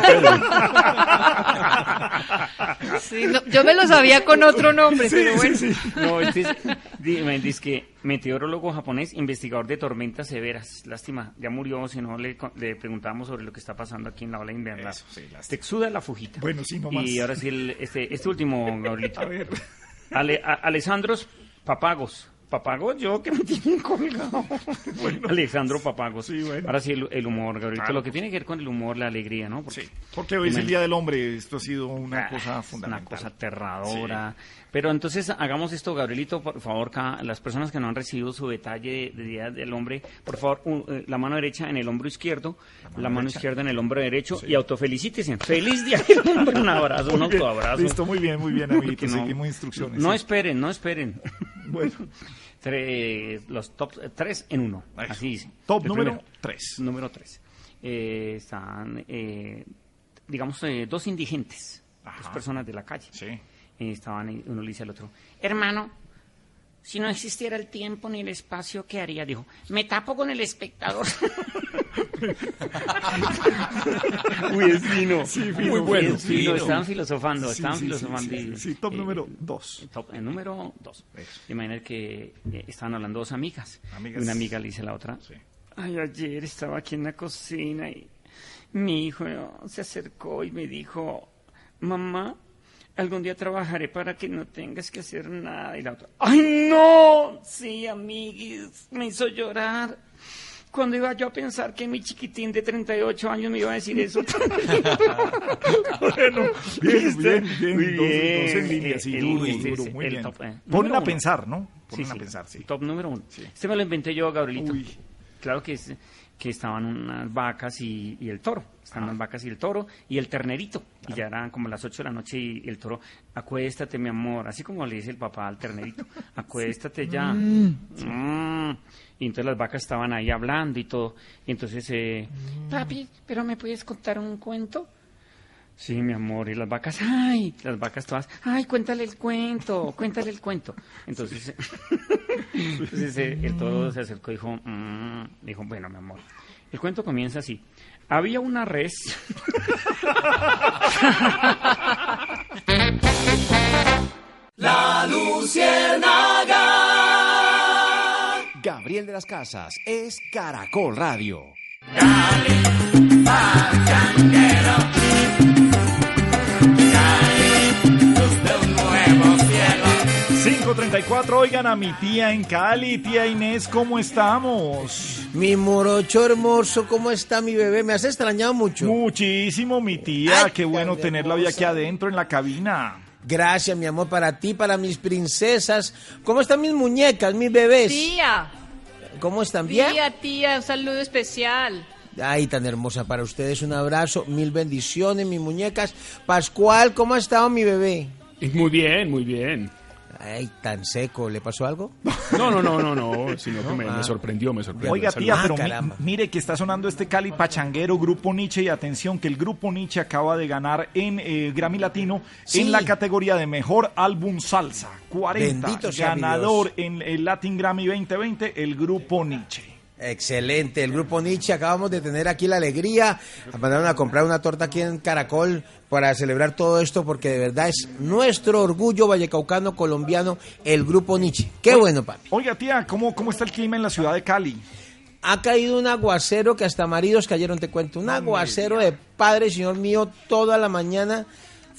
Sí, no, yo me lo sabía con otro nombre, pero bueno. Sí. No, dice que meteorólogo japonés, investigador de tormentas severas. Lástima, ya murió, si no le preguntábamos sobre lo que está pasando aquí en la ola invernal. Te exuda la fujita. Bueno, sí, no más. Y ahora sí, este último, Gabrielito. A ver. Alessandros Papagos. Papagos, yo que me tienen colgado. Bueno. Alejandro Papagos. Sí, bueno. Ahora sí, el humor, Gabrielito. Claro. Lo que tiene que ver con el humor, la alegría, ¿no? Porque hoy es el Día del Hombre. Esto ha sido una cosa fundamental. Una cosa aterradora. Sí. Pero entonces hagamos esto, Gabrielito, por favor, las personas que no han recibido su detalle de Día del Hombre, por favor, la mano derecha en el hombro izquierdo, la mano izquierda en el hombro derecho, y autofelicítense. ¡Feliz Día del Hombre! Un abrazo, un autoabrazo. Listo, muy bien, amiguitos. Seguimos instrucciones. No esperen. Bueno. Los top 3 en 1. Así dice. Top número 3. Número 3. Están, digamos, dos indigentes. Dos personas de la calle. Sí. Estaban, uno le dice al otro: hermano, si no existiera el tiempo ni el espacio, ¿qué haría? Dijo: me tapo con el espectador. Uy, es fino. Sí, muy bueno. Fino. Estaban filosofando. Sí, top número 2. Número 2. Imagínate que estaban hablando dos amigas. Y una amiga le dice a la otra: ay, ayer estaba aquí en la cocina y mi hijo se acercó y me dijo: mamá, algún día trabajaré para que no tengas que hacer nada. Y la otra: ¡ay, no! Sí, amiguis, me hizo llorar. Cuando iba yo a pensar que mi chiquitín de 38 años me iba a decir eso. Bueno, bien. Dos en línea, sí, duro, muy bien. Ponen a pensar, ¿no? Ponen a pensar, sí. Top número 1. Sí. Este me lo inventé yo, Gabrielito. Uy. Claro que estaban unas vacas y el toro. Estaban las vacas y el toro y el ternerito. Claro. Y ya eran como las 8 de la noche y el toro: acuéstate, mi amor. Así como le dice el papá al ternerito: acuéstate ya. Y entonces las vacas estaban ahí hablando y todo. Y entonces, papi, ¿pero me puedes contar un cuento? Sí, mi amor. Y las vacas todas: ay, cuéntale el cuento. Entonces, el toro se acercó y dijo: bueno, mi amor, el cuento comienza así. Había una res. La Luciérnaga. Gabriel de las Casas es Caracol Radio. Cali, Pachanguero. Cali, luz de un nuevo cielo. 5:34, oigan a mi tía en Cali. Tía Inés, ¿cómo estamos? Mi morocho hermoso, ¿cómo está mi bebé? ¿Me has extrañado mucho? Muchísimo, mi tía. Qué bueno tenerla hoy aquí adentro en la cabina. Gracias, mi amor, para ti, para mis princesas. ¿Cómo están mis muñecas, mis bebés? Tía. ¿Cómo están? ¿Bien? Tía, un saludo especial. Ay, tan hermosa para ustedes. Un abrazo, mil bendiciones, mis muñecas. Pascual, ¿cómo ha estado mi bebé? Muy bien. Ay, tan seco. ¿Le pasó algo? No, sino que me sorprendió. Oiga, tía, pero mire que está sonando este Cali Pachanguero, Grupo Nietzsche, y atención que el Grupo Nietzsche acaba de ganar en Grammy Latino en la categoría de Mejor Álbum Salsa. 40, bendito ganador en el Latin Grammy 2020, el Grupo Nietzsche. Excelente, el Grupo Nietzsche. Acabamos de tener aquí la alegría. Mandaron a comprar una torta aquí en Caracol para celebrar todo esto, porque de verdad es nuestro orgullo vallecaucano colombiano, el Grupo Nietzsche. Qué bueno, papi. Oiga, tía, ¿cómo está el clima en la ciudad de Cali? Ha caído un aguacero que hasta maridos cayeron, te cuento. Un aguacero de padre, señor mío, toda la mañana.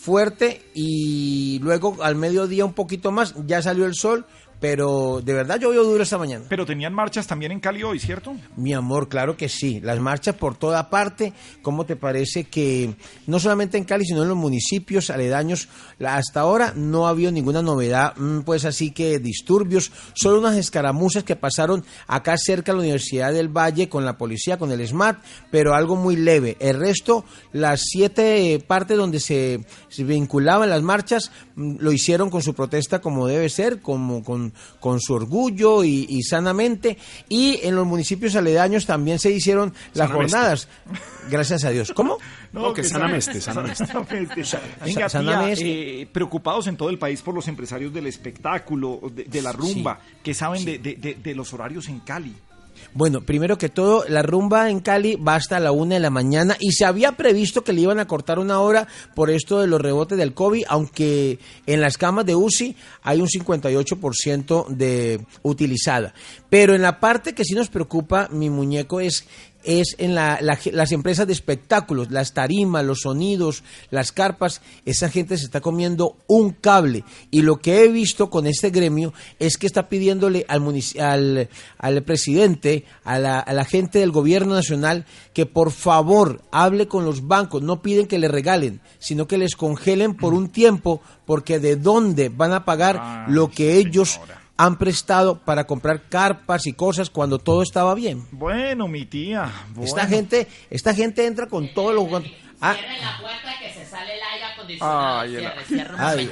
fuerte y luego al mediodía un poquito más, ya salió el sol, pero de verdad llovió duro esta mañana. Pero tenían marchas también en Cali hoy, ¿cierto? Mi amor, claro que sí, las marchas por toda parte. ¿Cómo te parece que no solamente en Cali, sino en los municipios aledaños, hasta ahora no ha habido ninguna novedad, pues así que disturbios, solo unas escaramuzas que pasaron acá cerca de la Universidad del Valle con la policía, con el SMAT, pero algo muy leve. El resto, las 7 partes donde se vinculaban las marchas, lo hicieron con su protesta como debe ser, como con su orgullo y sanamente, y en los municipios aledaños también se hicieron las jornadas, gracias a Dios. ¿Cómo? No, que sanamente. Venga, tía, preocupados en todo el país por los empresarios del espectáculo, de la rumba, que saben de los horarios en Cali. Bueno, primero que todo, la rumba en Cali va hasta la 1 de la mañana y se había previsto que le iban a cortar 1 hora por esto de los rebotes del COVID, aunque en las camas de UCI hay un 58% de utilizada. Pero en la parte que sí nos preocupa, mi muñeco, es en las empresas de espectáculos, las tarimas, los sonidos, las carpas. Esa gente se está comiendo un cable, y lo que he visto con este gremio es que está pidiéndole al presidente, a la gente del gobierno nacional, que por favor hable con los bancos. No piden que le regalen, sino que les congelen por un tiempo, porque de dónde van a pagar lo que ellos han prestado para comprar carpas y cosas cuando todo estaba bien. Bueno, mi tía. Bueno. Esta gente entra con todo lo... Cierren la puerta que se sale el aire acondicionado. Alcalde,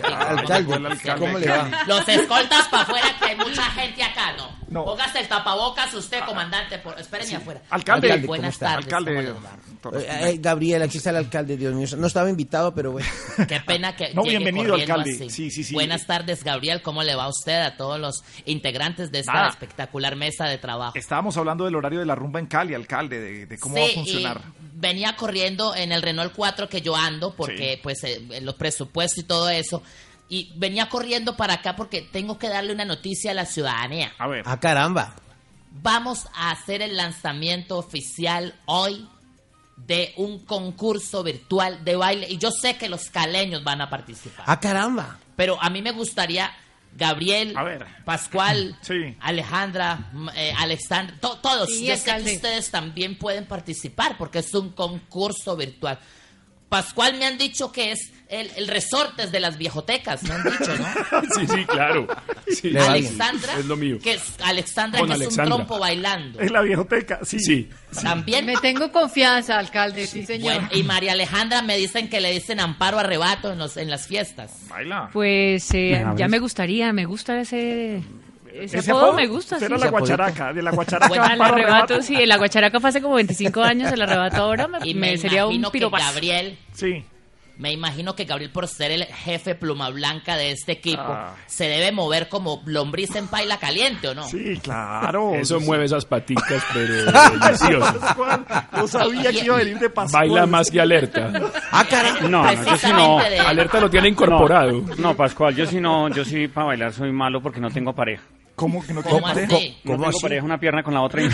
¿cómo le va? Los escoltas para afuera, que hay mucha gente acá, ¿no? Póngase el tapabocas usted, comandante. Espérenme afuera. Alcalde, buenas tardes. Alcalde. Gabriel, aquí está el alcalde, Dios mío. No estaba invitado, pero bueno. Qué pena que bienvenido, alcalde. Sí. Buenas tardes, Gabriel. ¿Cómo le va a usted, a todos los integrantes de esta espectacular mesa de trabajo? Estábamos hablando del horario de la rumba en Cali, alcalde, de cómo va a funcionar. Venía corriendo en el Renault 4 que yo ando, porque pues los presupuestos y todo eso, y venía corriendo para acá porque tengo que darle una noticia a la ciudadanía. A ver. ¡Ah, caramba! Vamos a hacer el lanzamiento oficial hoy de un concurso virtual de baile, y yo sé que los caleños van a participar. ¡Ah, caramba! Pero a mí me gustaría... Gabriel, Pascual, Alejandra, Alexandra, todos. Sí, yo sé que ustedes también pueden participar porque es un concurso virtual. Pascual, me han dicho que es el resortes de las viejotecas, me han dicho, ¿no? Sí, claro. Sí. Alexandra, es lo mío. que es un trompo bailando. Es la viejoteca, sí. También me tengo confianza, alcalde, sí, señor. Bueno, y María Alejandra me dicen que le dicen Amparo Arrebato en las fiestas. Baila. Pues ya me gusta ese apodo, me gusta. Era la guacharaca, de la guacharaca. Bueno, el arrebato, sí, la guacharaca fue hace como 25 años, el arrebato ahora me sería un piropazo. Gabriel, sí. Me imagino que Gabriel, por ser el jefe pluma blanca de este equipo, se debe mover como lombriz en paila caliente, ¿o no? Sí, claro. Eso mueve esas paticas, pero delicioso. Yo sabía que iba a venir de Pascual. Baila más que Alerta. No, yo sí no. Alerta lo tiene incorporado. No, Pascual, yo sí para bailar soy malo porque no tengo pareja. ¿Cómo que no tengo pareja? No tengo pareja, una pierna con la otra.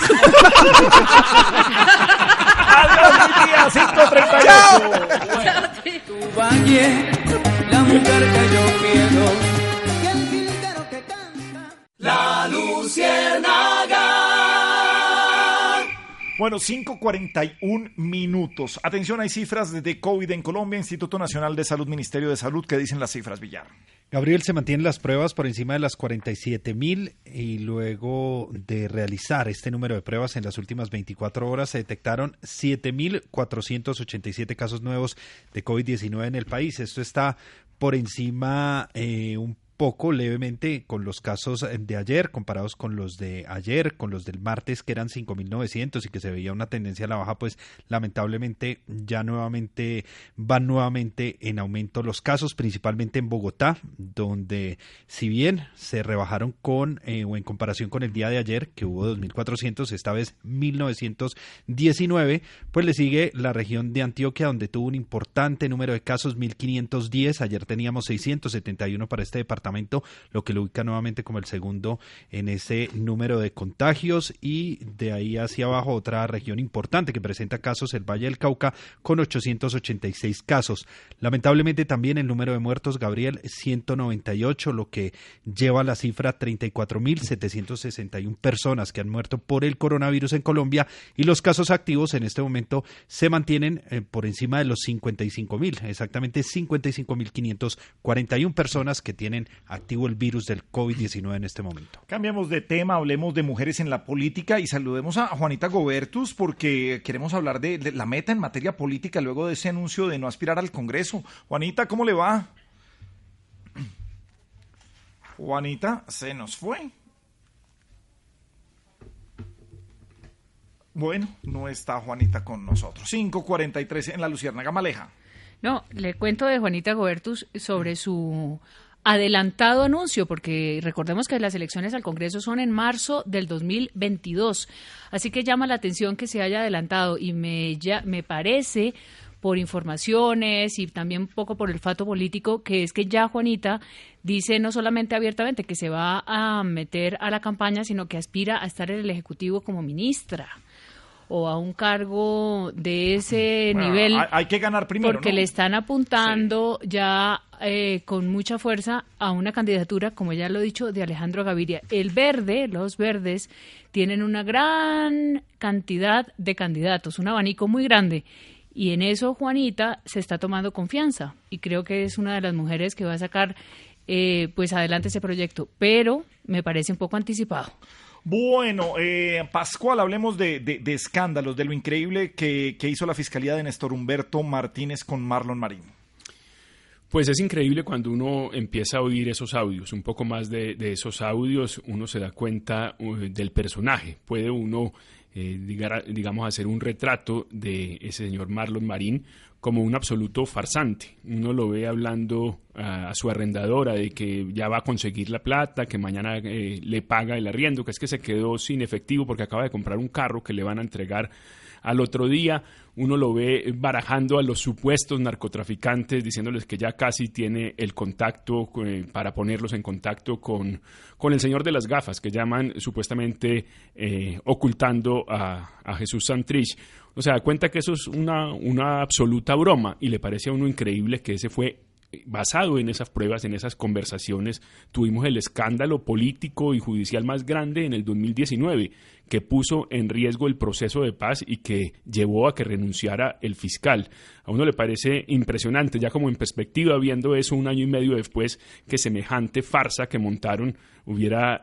¡Adiós, mi tía! 5:38. Tu valle, la mujer que yo quiero, y el jilguero que canta, la luciérnaga. Bueno, 5:41 minutos. Atención, hay cifras de COVID en Colombia. Instituto Nacional de Salud, Ministerio de Salud. ¿Qué dicen las cifras, Villar? Gabriel, se mantienen las pruebas por encima de las 47.000 y luego de realizar este número de pruebas en las últimas 24 horas se detectaron 7.487 casos nuevos de COVID-19 en el país. Esto está por encima un poco levemente con los casos de ayer, comparados con los de ayer, con los del martes, que eran 5.900 y que se veía una tendencia a la baja, pues lamentablemente ya van nuevamente en aumento los casos, principalmente en Bogotá, donde si bien se rebajaron o en comparación con el día de ayer, que hubo 2.400, esta vez 1.919, pues le sigue la región de Antioquia, donde tuvo un importante número de casos, 1.510, ayer teníamos 671 para este departamento, departamento, lo que lo ubica nuevamente como el segundo en ese número de contagios, y de ahí hacia abajo otra región importante que presenta casos, el Valle del Cauca, con 886 casos. Lamentablemente también el número de muertos, Gabriel, 198, lo que lleva la cifra 34.761 personas que han muerto por el coronavirus en Colombia, y los casos activos en este momento se mantienen por encima de los 55.000, exactamente 55.541 personas que tienen activo el virus del COVID-19 en este momento. Cambiamos de tema, hablemos de mujeres en la política y saludemos a Juanita Gobertus, porque queremos hablar de la meta en materia política luego de ese anuncio de no aspirar al Congreso. Juanita, ¿cómo le va? Juanita se nos fue. Bueno, no está Juanita con nosotros. 5:43 en la Luciérnaga. Maleja. No, le cuento de Juanita Gobertus sobre su adelantado anuncio, porque recordemos que las elecciones al Congreso son en marzo del 2022, así que llama la atención que se haya adelantado, y me parece, por informaciones y también un poco por el olfato político, que es que ya Juanita dice no solamente abiertamente que se va a meter a la campaña, sino que aspira a estar en el Ejecutivo como ministra o a un cargo de ese nivel. Hay que ganar primero, porque, ¿no?, le están apuntando ya con mucha fuerza a una candidatura, como ya lo he dicho, de Alejandro Gaviria. Los verdes, tienen una gran cantidad de candidatos, un abanico muy grande. Y en eso Juanita se está tomando confianza, y creo que es una de las mujeres que va a sacar pues adelante ese proyecto, pero me parece un poco anticipado. Bueno, Pascual, hablemos de escándalos, de lo increíble que hizo la Fiscalía de Néstor Humberto Martínez con Marlon Marín. Pues es increíble cuando uno empieza a oír esos audios, un poco más de esos audios, uno se da cuenta del personaje. Puede uno, digamos, hacer un retrato de ese señor Marlon Marín como un absoluto farsante. Uno lo ve hablando a su arrendadora de que ya va a conseguir la plata, que mañana le paga el arriendo, que es que se quedó sin efectivo porque acaba de comprar un carro que le van a entregar al otro día. Uno lo ve barajando a los supuestos narcotraficantes, diciéndoles que ya casi tiene el contacto para ponerlos en contacto con el señor de las gafas, que llaman supuestamente ocultando a Jesús Santrich. O sea, da cuenta que eso es una absoluta broma, y le parece a uno increíble que ese fue basado en esas pruebas, en esas conversaciones. Tuvimos el escándalo político y judicial más grande en el 2019, que puso en riesgo el proceso de paz y que llevó a que renunciara el fiscal. A uno le parece impresionante, ya como en perspectiva, viendo eso 1 año y medio después, que semejante farsa que montaron hubiera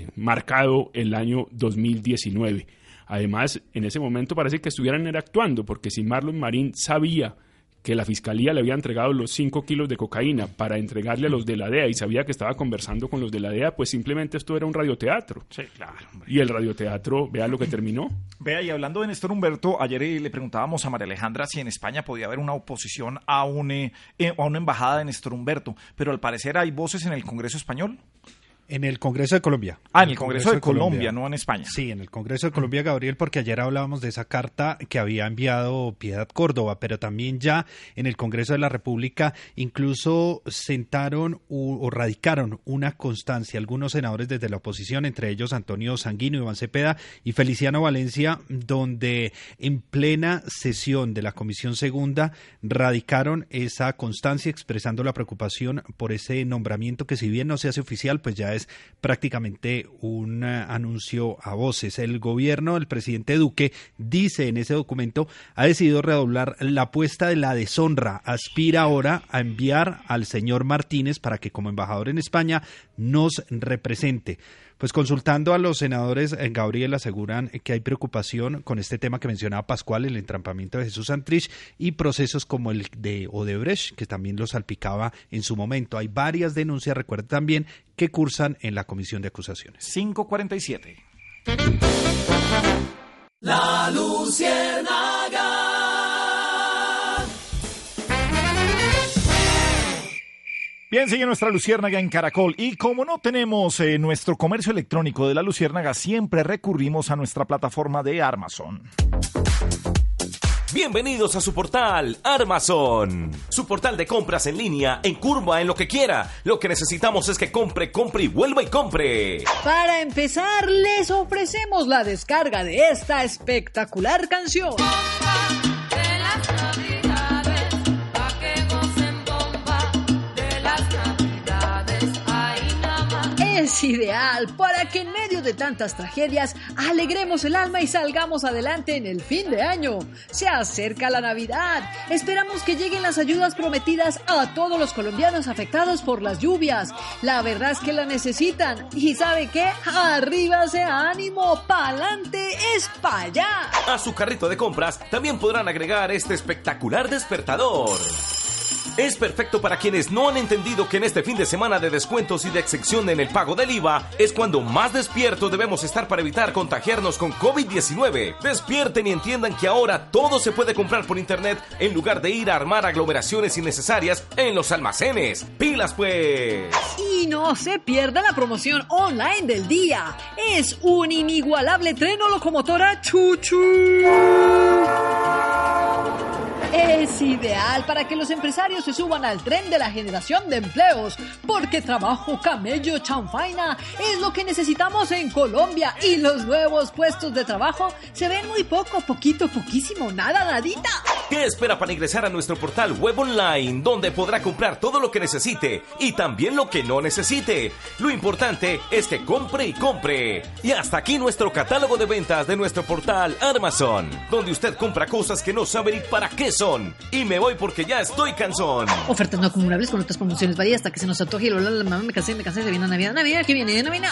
marcado el año 2019. Además, en ese momento parece que estuvieran actuando, porque si Marlon Marín sabía que la Fiscalía le había entregado los 5 kilos de cocaína para entregarle a los de la DEA y sabía que estaba conversando con los de la DEA, pues simplemente esto era un radioteatro. Sí, claro, hombre. Y el radioteatro, vea lo que terminó. Vea, y hablando de Néstor Humberto, ayer le preguntábamos a María Alejandra si en España podía haber una oposición a una embajada de Néstor Humberto, pero al parecer hay voces en el Congreso español. En el Congreso de Colombia. En el Congreso de Colombia, no en España. Sí, en el Congreso de Colombia, Gabriel, porque ayer hablábamos de esa carta que había enviado Piedad Córdoba, pero también ya en el Congreso de la República incluso sentaron o radicaron una constancia algunos senadores desde la oposición, entre ellos Antonio Sanguino, Iván Cepeda y Feliciano Valencia, donde en plena sesión de la Comisión Segunda radicaron esa constancia expresando la preocupación por ese nombramiento que, si bien no se hace oficial, pues ya es prácticamente un anuncio a voces. El gobierno del presidente Duque dice en ese documento ha decidido redoblar la apuesta de la deshonra. Aspira ahora a enviar al señor Martínez para que como embajador en España nos represente. Pues consultando a los senadores, Gabriel, aseguran que hay preocupación con este tema que mencionaba Pascual, el entrampamiento de Jesús Santrich y procesos como el de Odebrecht, que también lo salpicaba en su momento. Hay varias denuncias, recuerden también, que cursan en la Comisión de Acusaciones. 5:47. La Luciérnaga. Bien, sigue nuestra Luciérnaga en Caracol, y como no tenemos nuestro comercio electrónico de la Luciérnaga, siempre recurrimos a nuestra plataforma de Amazon. Bienvenidos a su portal Armazón. Su portal de compras en línea, en curva, en lo que quiera. Lo que necesitamos es que compre, compre y vuelva y compre. Para empezar, les ofrecemos la descarga de esta espectacular canción. Es ideal para que en medio de tantas tragedias alegremos el alma y salgamos adelante en el fin de año. Se acerca la Navidad. Esperamos que lleguen las ayudas prometidas a todos los colombianos afectados por las lluvias. La verdad es que la necesitan. ¿Y sabe qué? ¡Arriba ese ánimo! ¡Pa'lante es pa' allá! A su carrito de compras también podrán agregar este espectacular despertador. Es perfecto para quienes no han entendido que en este fin de semana de descuentos y de exención en el pago del IVA es cuando más despiertos debemos estar para evitar contagiarnos con COVID-19. Despierten y entiendan que ahora todo se puede comprar por internet en lugar de ir a armar aglomeraciones innecesarias en los almacenes. ¡Pilas pues! Y no se pierda la promoción online del día. Es un inigualable tren o locomotora chuchu. Es ideal para que los empresarios se suban al tren de la generación de empleos, porque trabajo, camello, chanfaina es lo que necesitamos en Colombia, y los nuevos puestos de trabajo se ven muy poco, poquito, poquísimo, nada, nadita. ¿Qué espera para ingresar a nuestro portal web online, donde podrá comprar todo lo que necesite y también lo que no necesite? Lo importante es que compre y compre. Y hasta aquí nuestro catálogo de ventas de nuestro portal Armazón, donde usted compra cosas que no sabe ni para qué son. Y me voy porque ya estoy cansón. Ofertas no acumulables con otras promociones varias hasta que se nos antoje. Me cansé, se viene Navidad, que viene Navidad.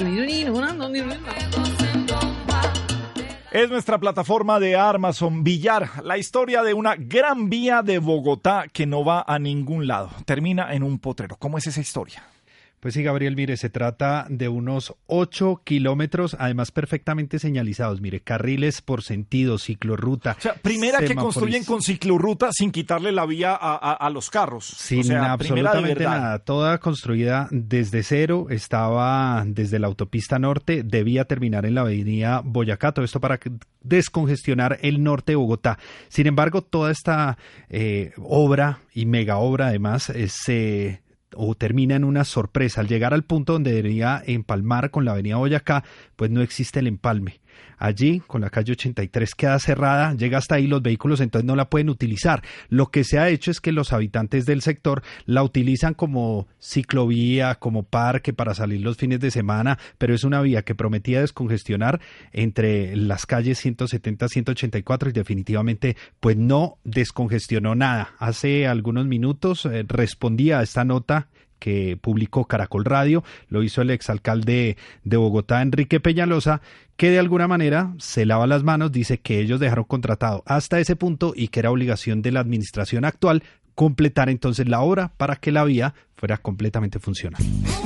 Es nuestra plataforma de Armazón Villar, la historia de una gran vía de Bogotá que no va a ningún lado. Termina en un potrero. ¿Cómo es esa historia? Pues sí, Gabriel, mire, se trata de unos 8 kilómetros, además perfectamente señalizados. Mire, carriles por sentido, ciclorruta. O sea, primera que construyen con ciclorruta sin quitarle la vía a los carros. Sin o sea, absolutamente nada. Toda construida desde cero, estaba desde la autopista norte, debía terminar en la avenida Boyacá. Todo esto para descongestionar el norte de Bogotá. Sin embargo, toda esta obra y mega obra además termina en una sorpresa. Al llegar al punto donde debería empalmar con la avenida Boyacá, pues no existe el empalme. Allí, con la calle 83 queda cerrada, llega hasta ahí, los vehículos entonces no la pueden utilizar. Lo que se ha hecho es que los habitantes del sector la utilizan como ciclovía, como parque para salir los fines de semana, pero es una vía que prometía descongestionar entre las calles 170 y 184 y definitivamente pues no descongestionó nada. Hace algunos minutos respondía a esta nota que publicó Caracol Radio, lo hizo el exalcalde de Bogotá, Enrique Peñalosa, que de alguna manera se lava las manos, dice que ellos dejaron contratado hasta ese punto y que era obligación de la administración actual completar entonces la obra para que la vía fuera completamente funcional.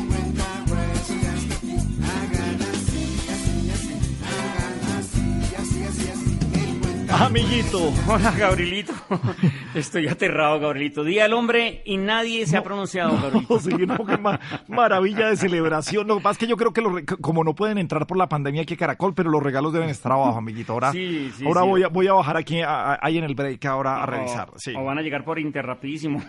Amiguito. Hola, Gabrielito. Estoy aterrado, Gabrielito. Día del hombre y nadie se ha pronunciado, Gabrielito. Sí, no, qué maravilla de celebración. Lo que pasa es que yo creo que como no pueden entrar por la pandemia aquí a Caracol, pero los regalos deben estar abajo, amiguito. Ahora, sí, voy a bajar aquí ahí en el break ahora a revisar. Sí. O van a llegar por Inter rapidísimo.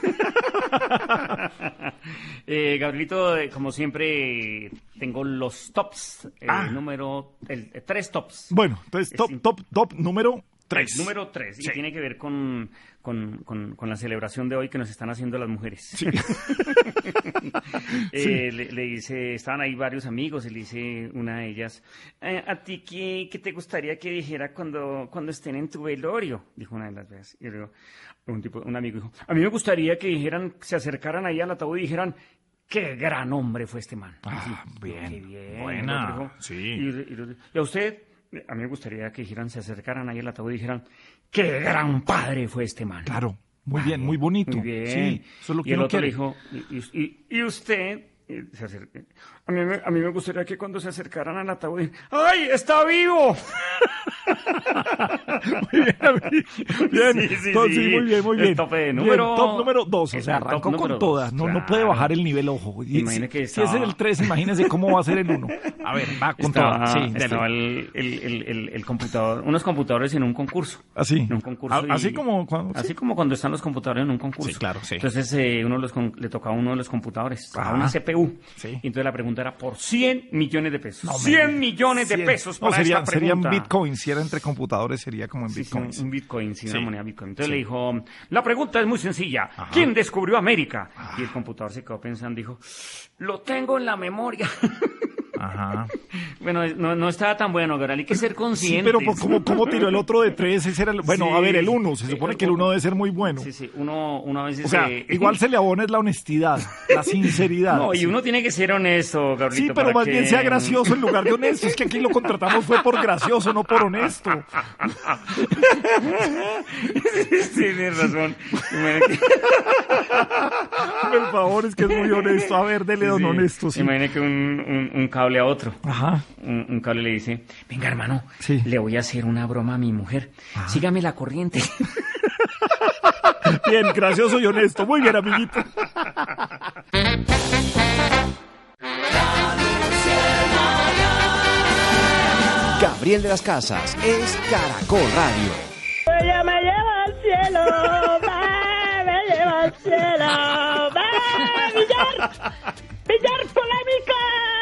Gabrielito, como siempre, tengo los tops. Tres tops. Bueno, entonces top número 3. Número 3, sí. Y tiene que ver con la celebración de hoy que nos están haciendo las mujeres. Sí. Le dice, estaban ahí varios amigos, y le dice una de ellas, ¿a ti qué te gustaría que dijera cuando estén en tu velorio? Dijo una de las veces. Y luego un amigo dijo, a mí me gustaría que se acercaran ahí al ataúd y dijeran, ¡qué gran hombre fue este man! Bien. Qué bien. Buena. Dijo, sí. Y a usted, a mí me gustaría que se acercaran ahí al ataúd y dijeran, ¡qué gran padre fue este man! Claro, muy bien, muy bonito. Muy bien. Sí, eso es lo que y el uno otro quiere. le dijo, ¿y usted A mí me gustaría que cuando se acercaran al ataúd, ¡ay, está vivo! Muy bien, sí, muy bien. Top número 2, o sea, arrancó con todas, no puede bajar el nivel, ojo. Imagínate que si ese es el 3, imagínese cómo va a ser el 1. A ver, va con todas. Sí, estaba el computador, unos computadores en un concurso. Así. En un concurso. Así como cuando están los computadores en un concurso. Sí, claro, sí. Entonces le tocaba a uno de los computadores, a una CPU. Sí. Y entonces la pregunta era por 100 millones de pesos. 100 millones de pesos para esta pregunta. Sería en Bitcoin, si era entre computadores sería como en Bitcoin. Un Bitcoin, una moneda Bitcoin. Entonces le dijo, la pregunta es muy sencilla. Ajá. ¿Quién descubrió América? Y el computador se quedó pensando, dijo, lo tengo en la memoria. Ajá. Bueno, no estaba tan bueno, Gabriel, hay que ser conscientes. Sí, pero ¿cómo tiró el otro de 3? Ese era a ver, el 1, se supone que el 1 debe ser muy bueno. Sí, uno a veces... O sea, igual se le abona es la honestidad, la sinceridad. No, y uno tiene que ser honesto, Gabrielito. Sí, pero más bien sea gracioso en lugar de honesto. Es que aquí lo contratamos fue por gracioso, no por honesto. Sí, tienes razón. Por favor, es que es muy honesto. A ver, dele don honesto. Sí. Imagine que un cable a otro. Ajá. Un cable le dice, venga, hermano, sí, le voy a hacer una broma a mi mujer. Ajá. Sígame la corriente. Bien, gracioso y honesto. Muy bien, amiguito. Gabriel de las Casas es Caracol Radio. Ella me lleva al cielo, me lleva al cielo, Villar polémica.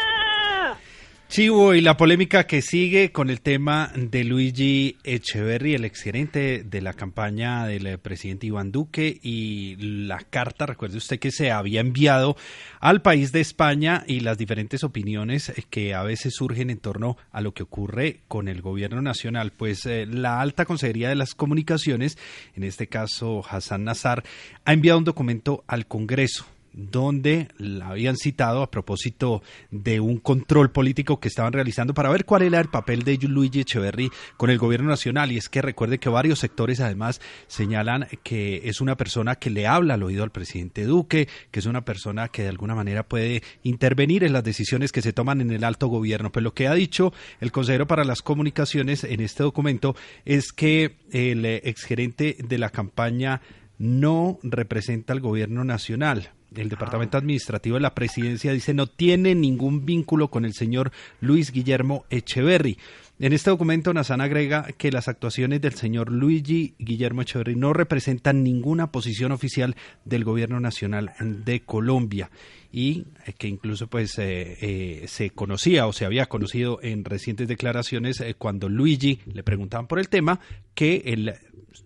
Chivo, y la polémica que sigue con el tema de Luigi Echeverri, el exgerente de la campaña del presidente Iván Duque, y la carta, recuerde usted, que se había enviado al país de España y las diferentes opiniones que a veces surgen en torno a lo que ocurre con el gobierno nacional. Pues la Alta Consejería de las Comunicaciones, en este caso Hassan Nazar, ha enviado un documento al Congreso donde la habían citado a propósito de un control político que estaban realizando para ver cuál era el papel de Luigi Echeverri con el gobierno nacional. Y es que recuerde que varios sectores además señalan que es una persona que le habla al oído al presidente Duque, que es una persona que de alguna manera puede intervenir en las decisiones que se toman en el alto gobierno. Pues lo que ha dicho el consejero para las comunicaciones en este documento es que el exgerente de la campaña no representa al gobierno nacional. El Departamento Administrativo de la Presidencia dice no tiene ningún vínculo con el señor Luis Guillermo Echeverri. En este documento, Nazán agrega que las actuaciones del señor Luigi Guillermo Echeverri no representan ninguna posición oficial del Gobierno Nacional de Colombia, y que incluso pues se conocía o se había conocido en recientes declaraciones cuando Luigi le preguntaban por el tema, que él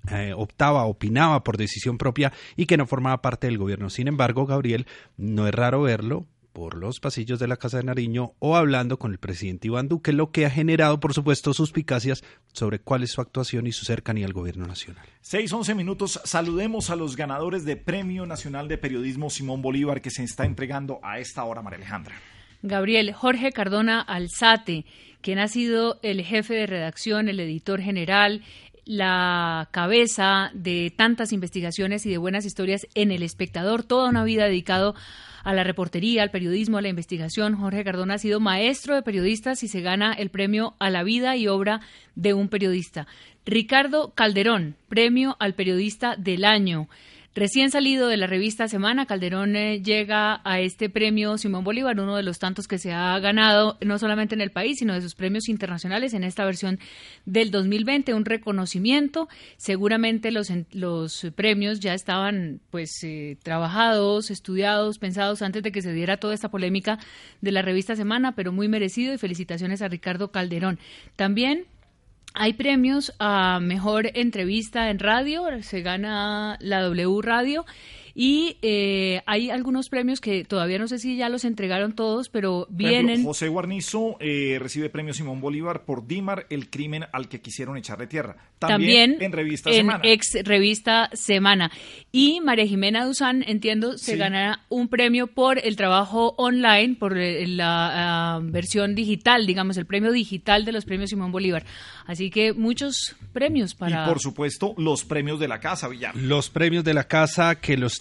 opinaba por decisión propia y que no formaba parte del gobierno. Sin embargo, Gabriel, no es raro verlo por los pasillos de la Casa de Nariño o hablando con el presidente Iván Duque, lo que ha generado, por supuesto, suspicacias sobre cuál es su actuación y su cercanía al gobierno nacional. 6:11 minutos. Saludemos a los ganadores de Premio Nacional de Periodismo Simón Bolívar que se está entregando a esta hora, María Alejandra. Gabriel, Jorge Cardona Alzate, quien ha sido el jefe de redacción, el editor general, la cabeza de tantas investigaciones y de buenas historias en El Espectador, toda una vida dedicado a la reportería, al periodismo, a la investigación. Jorge Cardona ha sido maestro de periodistas y se gana el premio a la vida y obra de un periodista. Ricardo Calderón, premio al periodista del año. Recién salido de la revista Semana, Calderón llega a este premio Simón Bolívar, uno de los tantos que se ha ganado no solamente en el país, sino de sus premios internacionales en esta versión del 2020, un reconocimiento. Seguramente los premios ya estaban pues trabajados, estudiados, pensados antes de que se diera toda esta polémica de la revista Semana, pero muy merecido, y felicitaciones a Ricardo Calderón. También hay premios a mejor entrevista en radio, se gana la W Radio, y hay algunos premios que todavía no sé si ya los entregaron todos, pero vienen. Por ejemplo, José Guarnizo recibe premio Simón Bolívar por Dimar, el crimen al que quisieron echarle tierra. También en Revista Semana. En ex Revista Semana. Y María Jimena Duzán, entiendo, se ganará un premio por el trabajo online, por la versión digital, digamos, el premio digital de los premios Simón Bolívar. Así que muchos premios para... Y por supuesto, los premios de la casa, Villar. Los premios de la casa que los tiene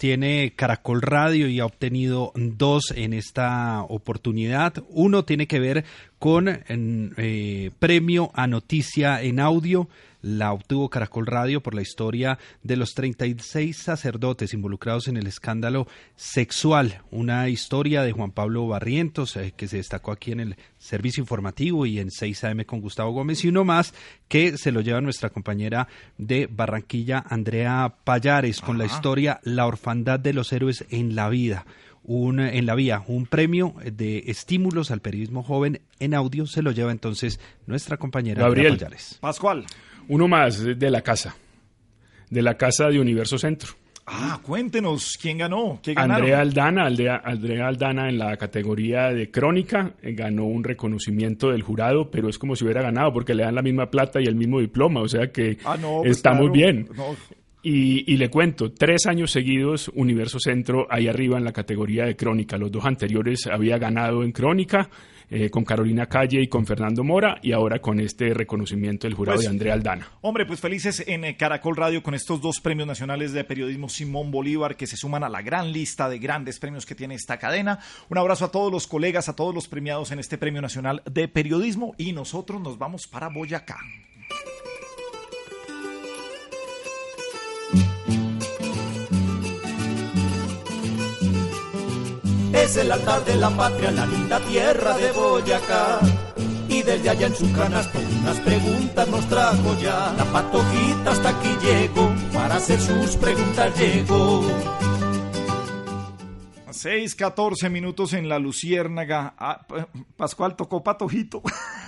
tiene Caracol Radio y ha obtenido 2 en esta oportunidad. Uno tiene que ver con premio a noticia en audio. La obtuvo Caracol Radio por la historia de los 36 sacerdotes involucrados en el escándalo sexual. Una historia de Juan Pablo Barrientos que se destacó aquí en el servicio informativo y en 6 AM con Gustavo Gómez. Y uno más que se lo lleva nuestra compañera de Barranquilla, Andrea Payares, con la historia La orfandad de los héroes en la vida. En la vía, un premio de estímulos al periodismo joven en audio se lo lleva entonces nuestra compañera Gabriel Andrea Payares. Pascual. Uno más de la casa de Universo Centro. Cuéntenos, ¿quién ganó? ¿Qué ganaron? Andrea Aldana en la categoría de crónica ganó un reconocimiento del jurado, pero es como si hubiera ganado porque le dan la misma plata y el mismo diploma, o sea que está muy bien. No. Y le cuento, 3 años seguidos Universo Centro ahí arriba en la categoría de crónica. Los 2 anteriores había ganado en crónica, con Carolina Calle y con Fernando Mora, y ahora con este reconocimiento del jurado de Andrea Aldana. Hombre, pues felices en Caracol Radio con estos 2 premios nacionales de periodismo Simón Bolívar que se suman a la gran lista de grandes premios que tiene esta cadena. Un abrazo a todos los colegas, a todos los premiados en este Premio Nacional de Periodismo, y nosotros nos vamos para Boyacá. Es el altar de la patria, la linda tierra de Boyacá. Y desde allá en su canasto unas preguntas nos trajo ya. La Patojita hasta aquí llegó, para hacer sus preguntas llegó. 6:14 minutos en la Luciérnaga. Pascual tocó Patojito.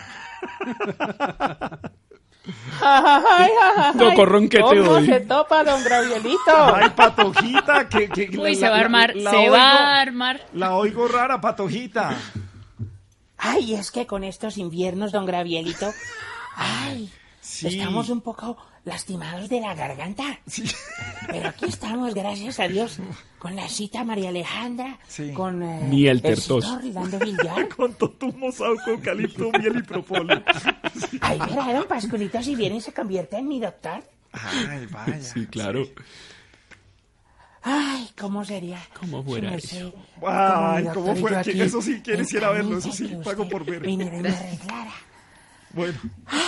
Toco ronquete hoy. ¿Cómo se topa, don Gravielito? Ay, Patojita, Uy, se va a armar. La oigo rara, Patojita. Ay, es que con estos inviernos, don Gravielito, estamos un poco lastimados de la garganta. Sí. Pero aquí estamos, gracias a Dios, con la cita María Alejandra, con miel tertos, Orlando Villar, con totumo, sauco, eucalipto, miel y propóleo. Sí. Ay, verá, don Pascualito, si viene y se convierte en mi doctor. Ay, vaya. Sí, claro. Ay, ¿cómo sería? ¿Cómo fuera eso? Ay, ¿cómo fuera? Eso sí, quisiera verlo, eso sí, pago por ver. Viniera y me arreglara. Bueno.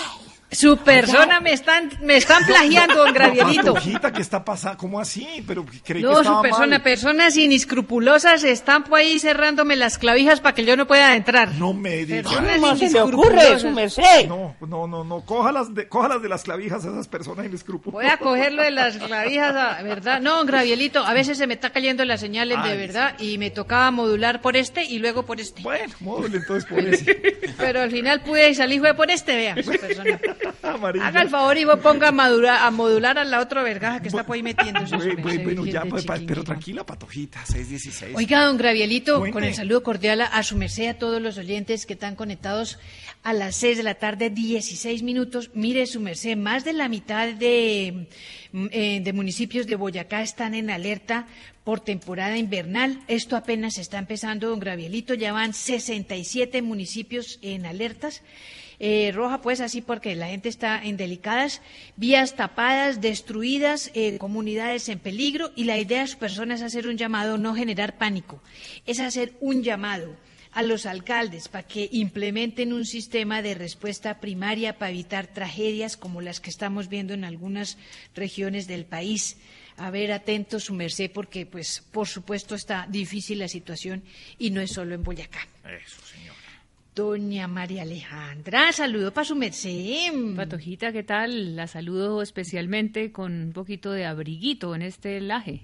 Su persona me están plagiando, don Gravielito. Patojita, ¿qué está pasando? ¿Cómo así? Pero creí no, que estaba su persona, mal. Personas inescrupulosas están por ahí cerrándome las clavijas para que yo no pueda entrar. No me digas. ¿Cómo se le ocurre, su merced? No. Cójalas de las clavijas a esas personas inescrupulosas. Voy a cogerlo de las clavijas, ¿verdad? No, Gravielito, a veces se me está cayendo las señales de verdad y me tocaba modular por este y luego por este. Bueno, module entonces por ese. Pero al final pude salir fue por este, vea, su persona. Haga el favor y vos ponga a modular a la otra vergaja que está por ahí metiéndose. Bueno, ya, pero tranquila, Patojita, 6:16. Oiga, don Gravielito, con el saludo cordial a su merced, a todos los oyentes que están conectados a las 6 de la tarde, 16 minutos. Mire, su merced, más de la mitad de municipios de Boyacá están en alerta por temporada invernal. Esto apenas está empezando, don Gravielito, ya van 67 municipios en alertas. Roja, pues así porque la gente está en delicadas, vías tapadas, destruidas, comunidades en peligro, y la idea de su persona es hacer un llamado, no generar pánico, es hacer un llamado a los alcaldes para que implementen un sistema de respuesta primaria para evitar tragedias como las que estamos viendo en algunas regiones del país. A ver, atento su merced, porque pues por supuesto está difícil la situación y no es solo en Boyacá. Eso, señora. Doña María Alejandra, saludo para su merced. Patojita, ¿qué tal? La saludo especialmente con un poquito de abriguito en este laje.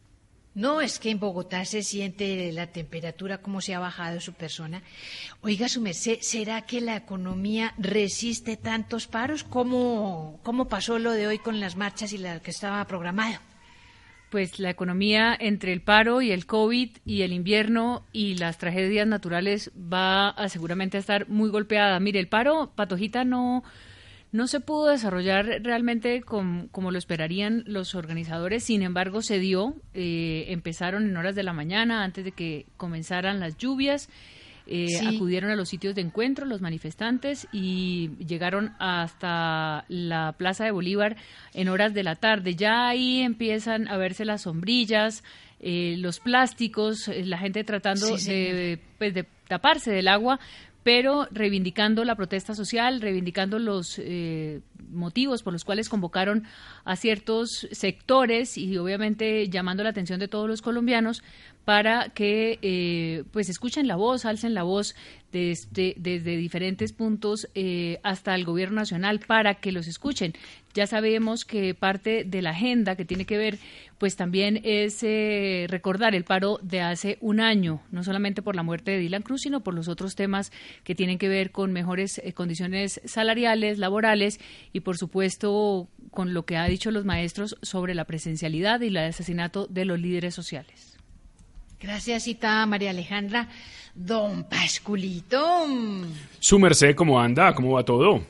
No, es que en Bogotá se siente la temperatura, cómo se ha bajado su persona. Oiga, su merced, ¿será que la economía resiste tantos paros? ¿Cómo pasó lo de hoy con las marchas y la que estaba programado? Pues la economía, entre el paro y el COVID y el invierno y las tragedias naturales, va a seguramente a estar muy golpeada. Mire, el paro, Patojita, no se pudo desarrollar realmente como lo esperarían los organizadores. Sin embargo, se dio. Empezaron en horas de la mañana, antes de que comenzaran las lluvias. Acudieron a los sitios de encuentro los manifestantes y llegaron hasta la Plaza de Bolívar en horas de la tarde. Ya ahí empiezan a verse las sombrillas, los plásticos, la gente tratando de taparse del agua, pero reivindicando la protesta social, reivindicando los motivos por los cuales convocaron a ciertos sectores y obviamente llamando la atención de todos los colombianos para que pues escuchen la voz, alcen la voz desde diferentes puntos hasta el gobierno nacional para que los escuchen. Ya sabemos que parte de la agenda que tiene que ver pues también es recordar el paro de hace un año, no solamente por la muerte de Dylan Cruz, sino por los otros temas que tienen que ver con mejores condiciones salariales, laborales y por supuesto con lo que ha dicho los maestros sobre la presencialidad y el asesinato de los líderes sociales. Gracias, Cita María Alejandra. Don Pasculito. Su merced, ¿cómo anda? ¿Cómo va todo?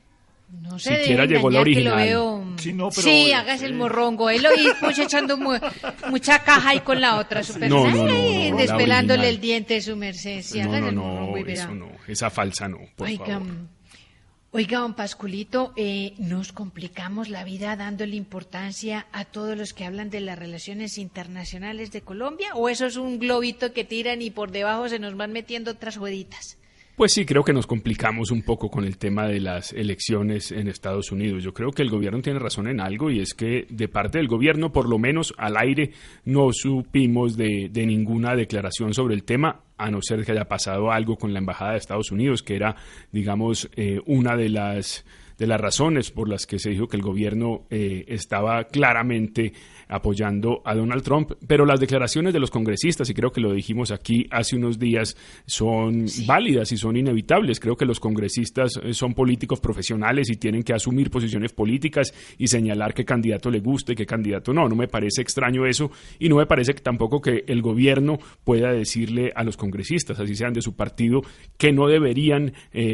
No sé, siquiera llegó la original. Sí, hágase el morrongo. Él lo vi echando mucha caja ahí con la otra. Super despelándole el diente, su merced. Sí, hágase el morrongo y verá. Eso no, esa falsa no, por favor. Oiga, don Pasculito, nos complicamos la vida dándole importancia a todos los que hablan de las relaciones internacionales de Colombia, ¿o eso es un globito que tiran y por debajo se nos van metiendo otras jueguitas? Pues sí, creo que nos complicamos un poco con el tema de las elecciones en Estados Unidos. Yo creo que el gobierno tiene razón en algo y es que de parte del gobierno, por lo menos al aire, no supimos de ninguna declaración sobre el tema, a no ser que haya pasado algo con la Embajada de Estados Unidos, que era, digamos, una de las razones por las que se dijo que el gobierno estaba claramente apoyando a Donald Trump, pero las declaraciones de los congresistas, y creo que lo dijimos aquí hace unos días, son válidas y son inevitables. Creo que los congresistas son políticos profesionales y tienen que asumir posiciones políticas y señalar qué candidato le gusta y qué candidato no. No me parece extraño eso y no me parece tampoco que el gobierno pueda decirle a los congresistas, así sean de su partido, que no deberían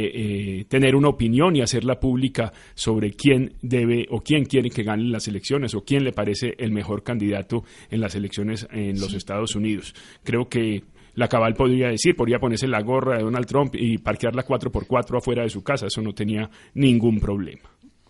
tener una opinión y hacerla pública sobre quién debe o quién quiere que gane las elecciones o quién le parece el mejor candidato en las elecciones en los Estados Unidos. Creo que la Cabal podría ponerse la gorra de Donald Trump y parquear la 4x4 afuera de su casa, eso no tenía ningún problema.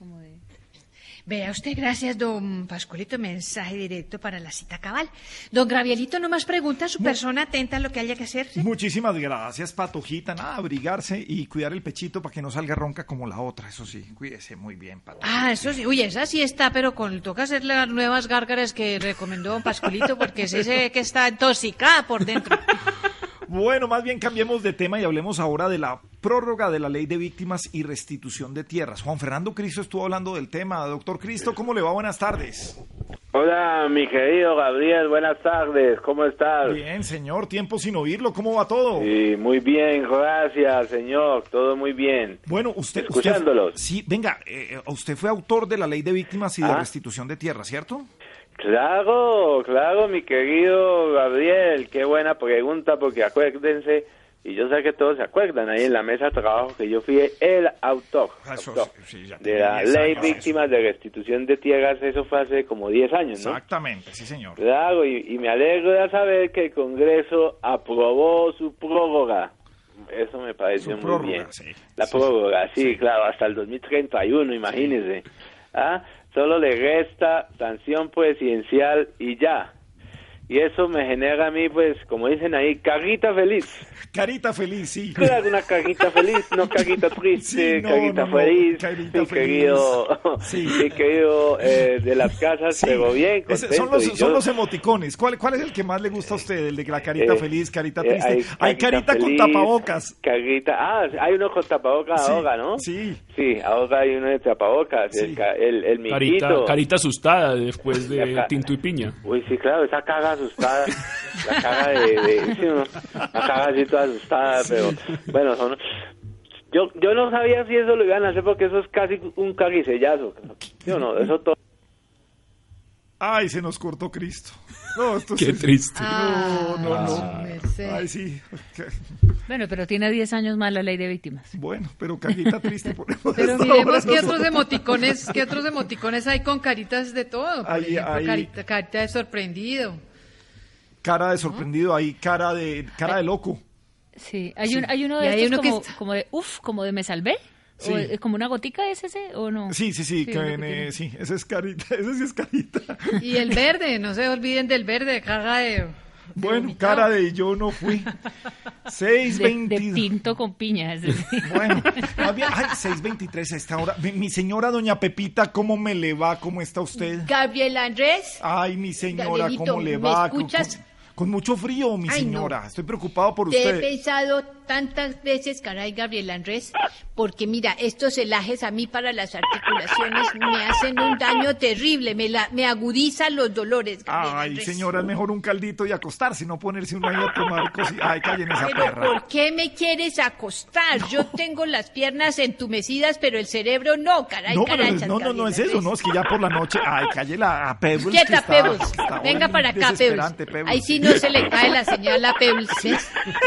Vea usted, gracias, don Pascualito, mensaje directo para la cita cabal. Don Gravielito, no más preguntas, su persona atenta a lo que haya que hacer. Muchísimas gracias, Patojita. Nada, abrigarse y cuidar el pechito para que no salga ronca como la otra, eso sí, cuídese muy bien, Patojita. Ah, eso sí, uy, esa sí está, pero toca hacer las nuevas gárgaras que recomendó don Pascualito, porque es ese que está intoxicada por dentro. Bueno, más bien cambiemos de tema y hablemos ahora de la prórroga de la Ley de Víctimas y Restitución de Tierras. Juan Fernando Cristo estuvo hablando del tema. Doctor Cristo, ¿cómo le va? Buenas tardes. Hola, mi querido Gabriel, buenas tardes, ¿cómo estás? Bien, señor, tiempo sin oírlo, ¿cómo va todo? Sí, muy bien, gracias, señor, todo muy bien. Bueno, usted... Escuchándolos. Sí, venga, usted fue autor de la Ley de Víctimas y de Restitución de Tierras, ¿cierto? Claro, mi querido Gabriel, qué buena pregunta, porque acuérdense, y yo sé que todos se acuerdan, ahí en la mesa de trabajo que yo fui el autor de la Ley Víctimas de Restitución de Tierras, eso fue hace como 10 años, ¿no? Exactamente, sí señor. Claro, y me alegro de saber que el Congreso aprobó su prórroga. Eso me pareció muy bien. Sí, la prórroga, sí, claro, hasta el 2031, imagínense. Solo le resta sanción presidencial y ya. Y eso me genera a mí, pues, como dicen ahí, carita feliz. Carita feliz, sí. Claro, una carita feliz, no carita triste, sí, carita feliz. Carita mi querido de las casas, pero bien contento. Son los emoticones. ¿Cuál es el que más le gusta a usted? El de la carita feliz, carita triste. Hay carita feliz, con tapabocas. Hay uno con tapabocas ahora, ¿no? Sí. Sí, ahora hay uno de tapabocas, sí. el miquito. Carita asustada después de tinto y piña. Uy, sí, claro, esa cara asustada, la cara la cara así toda asustada, pero bueno, yo no sabía si eso lo iban a hacer porque eso es casi un carricellazo, ¿sí o no? Eso todo. Ay, se nos cortó Cristo. No, esto Qué triste. No. Ay, sí. Bueno, pero tiene 10 años más la Ley de Víctimas. Bueno, pero carita triste. Pero miremos qué otros emoticones hay con caritas de todo. Por ejemplo, carita de sorprendido. Cara de sorprendido, hay cara de loco. Sí, hay uno de estos como de me salvé. Sí. ¿Como una gotica es ese o no? Sí, sí, esa es carita, esa sí es carita. Y el verde, no se olviden del verde, cara de... Bueno, cara de yo no fui. 6:20. De tinto con piñas. Bueno, 6:23 a esta hora. Mi señora doña Pepita, ¿cómo me le va? ¿Cómo está usted? Gabriel Andrés. Ay, mi señora, Gabrielito, ¿cómo le va? ¿me escuchas? Con mucho frío, mi señora. No. Estoy preocupado por Te usted. he pensado tantas veces, caray, Gabriel Andrés, porque mira, estos helajes a mí para las articulaciones me hacen un daño terrible, me agudizan los dolores, Gabriel Andrés. Señora, es mejor un caldito y acostarse, no ponerse uno ahí a tomar cosas. Ay, callen esa perra. Pero ¿por qué me quieres acostar? Yo tengo las piernas entumecidas, pero el cerebro no, caray, no, carachas, no es eso, no, es que ya por la noche, cállela a Pebbles. Quieta, Pebbles, venga para acá, Pebbles. Ahí sí no se le cae la señal a Pebbles, ¿ves?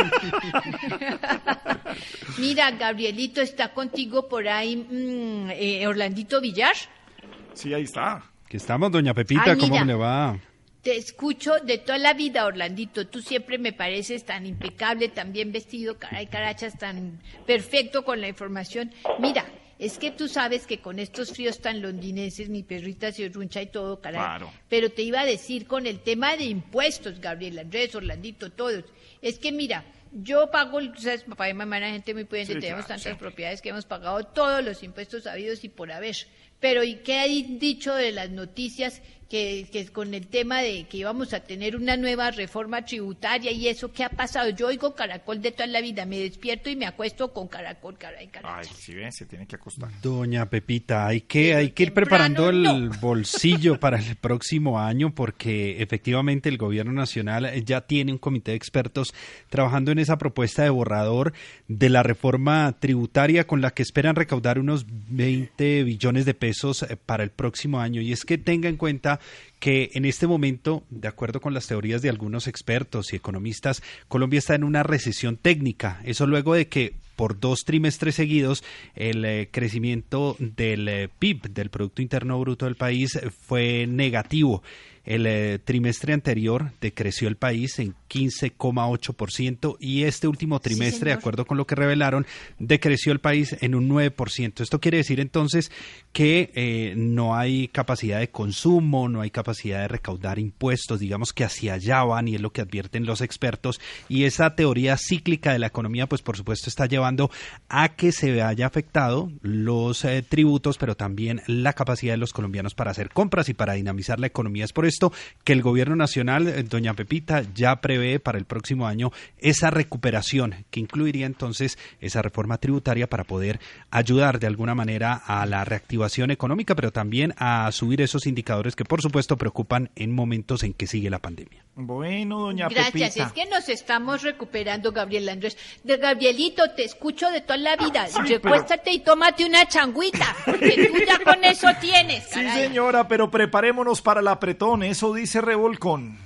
Mira, Gabrielito, ¿está contigo por ahí Orlandito Villar? Sí, ahí está. Que estamos, doña Pepita, ¿cómo le va? Te escucho de toda la vida, Orlandito. Tú siempre me pareces tan impecable, tan bien vestido, caray, carachas, tan perfecto con la información. Mira, es que tú sabes que con estos fríos tan londinenses, mi perrita se runcha y todo, caray. Claro. Pero te iba a decir con el tema de impuestos, Gabriel Andrés, Orlandito, todos. Es que mira, yo pago, ¿sabes? Papá y mamá era gente muy pudiente, sí, tenemos tantas propiedades que hemos pagado todos los impuestos habidos y por haber. Pero ¿y qué hay dicho de las noticias que con el tema de que íbamos a tener una nueva reforma tributaria y eso? ¿Qué ha pasado? Yo oigo Caracol de toda la vida, me despierto y me acuesto con Caracol, caray. Ay, sí ven, se tiene que acostar. Doña Pepita, hay que ir preparando el bolsillo para el próximo año porque efectivamente el gobierno nacional ya tiene un comité de expertos trabajando en esa propuesta de borrador de la reforma tributaria con la que esperan recaudar unos 20 billones de pesos para el próximo año. Y es que tenga en cuenta que en este momento, de acuerdo con las teorías de algunos expertos y economistas, Colombia está en una recesión técnica. Eso luego de que por 2 trimestres seguidos el crecimiento del PIB, del Producto Interno Bruto del país, fue negativo. El trimestre anterior decreció el país en 15,8% y este último trimestre, de acuerdo con lo que revelaron, decreció el país en un 9%. Esto quiere decir entonces que no hay capacidad de consumo, no hay capacidad de recaudar impuestos, digamos que hacia allá van y es lo que advierten los expertos, y esa teoría cíclica de la economía pues por supuesto está llevando a que se haya afectado los tributos, pero también la capacidad de los colombianos para hacer compras y para dinamizar la economía. Es por esto que el gobierno nacional, doña Pepita, ya prevé para el próximo año esa recuperación que incluiría entonces esa reforma tributaria para poder ayudar de alguna manera a la reactivación económica, pero también a subir esos indicadores que por supuesto preocupan en momentos en que sigue la pandemia. Bueno, doña Pepita. Gracias, es que nos estamos recuperando, Gabriel Andrés. Gabrielito, te escucho de toda la vida. Sí, recuéstate y tómate una changuita, porque tú ya con eso tienes, caray. Sí, señora, pero preparémonos para el apretón, eso dice Revolcón.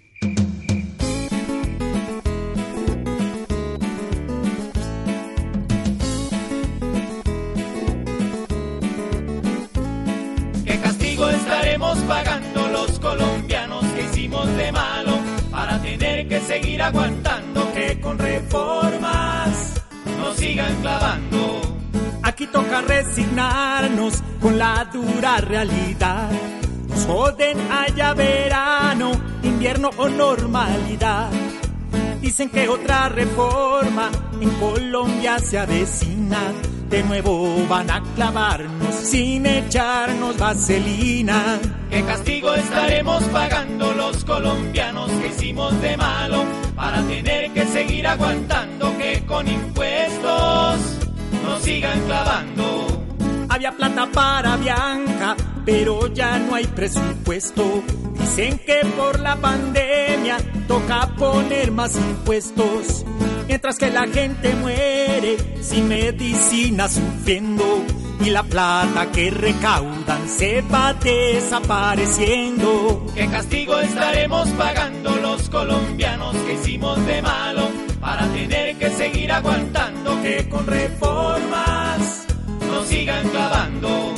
¿Qué castigo estaremos pagando los colombianos que hicimos de malo para tener que seguir aguantando que con reformas nos sigan clavando? Aquí toca resignarnos con la dura realidad. Nos joden allá verano, invierno o normalidad. Dicen que otra reforma en Colombia se avecina. De nuevo van a clavarnos sin echarnos vaselina. ¿Qué castigo estaremos pagando los colombianos que hicimos de malo para tener que seguir aguantando que con impuestos nos sigan clavando? Había plata para Bianca, pero ya no hay presupuesto. Dicen que por la pandemia toca poner más impuestos. Mientras que la gente muere sin medicina sufriendo y la plata que recaudan se va desapareciendo. ¿Qué castigo estaremos pagando los colombianos que hicimos de malo para tener que seguir aguantando que con reformas nos sigan clavando?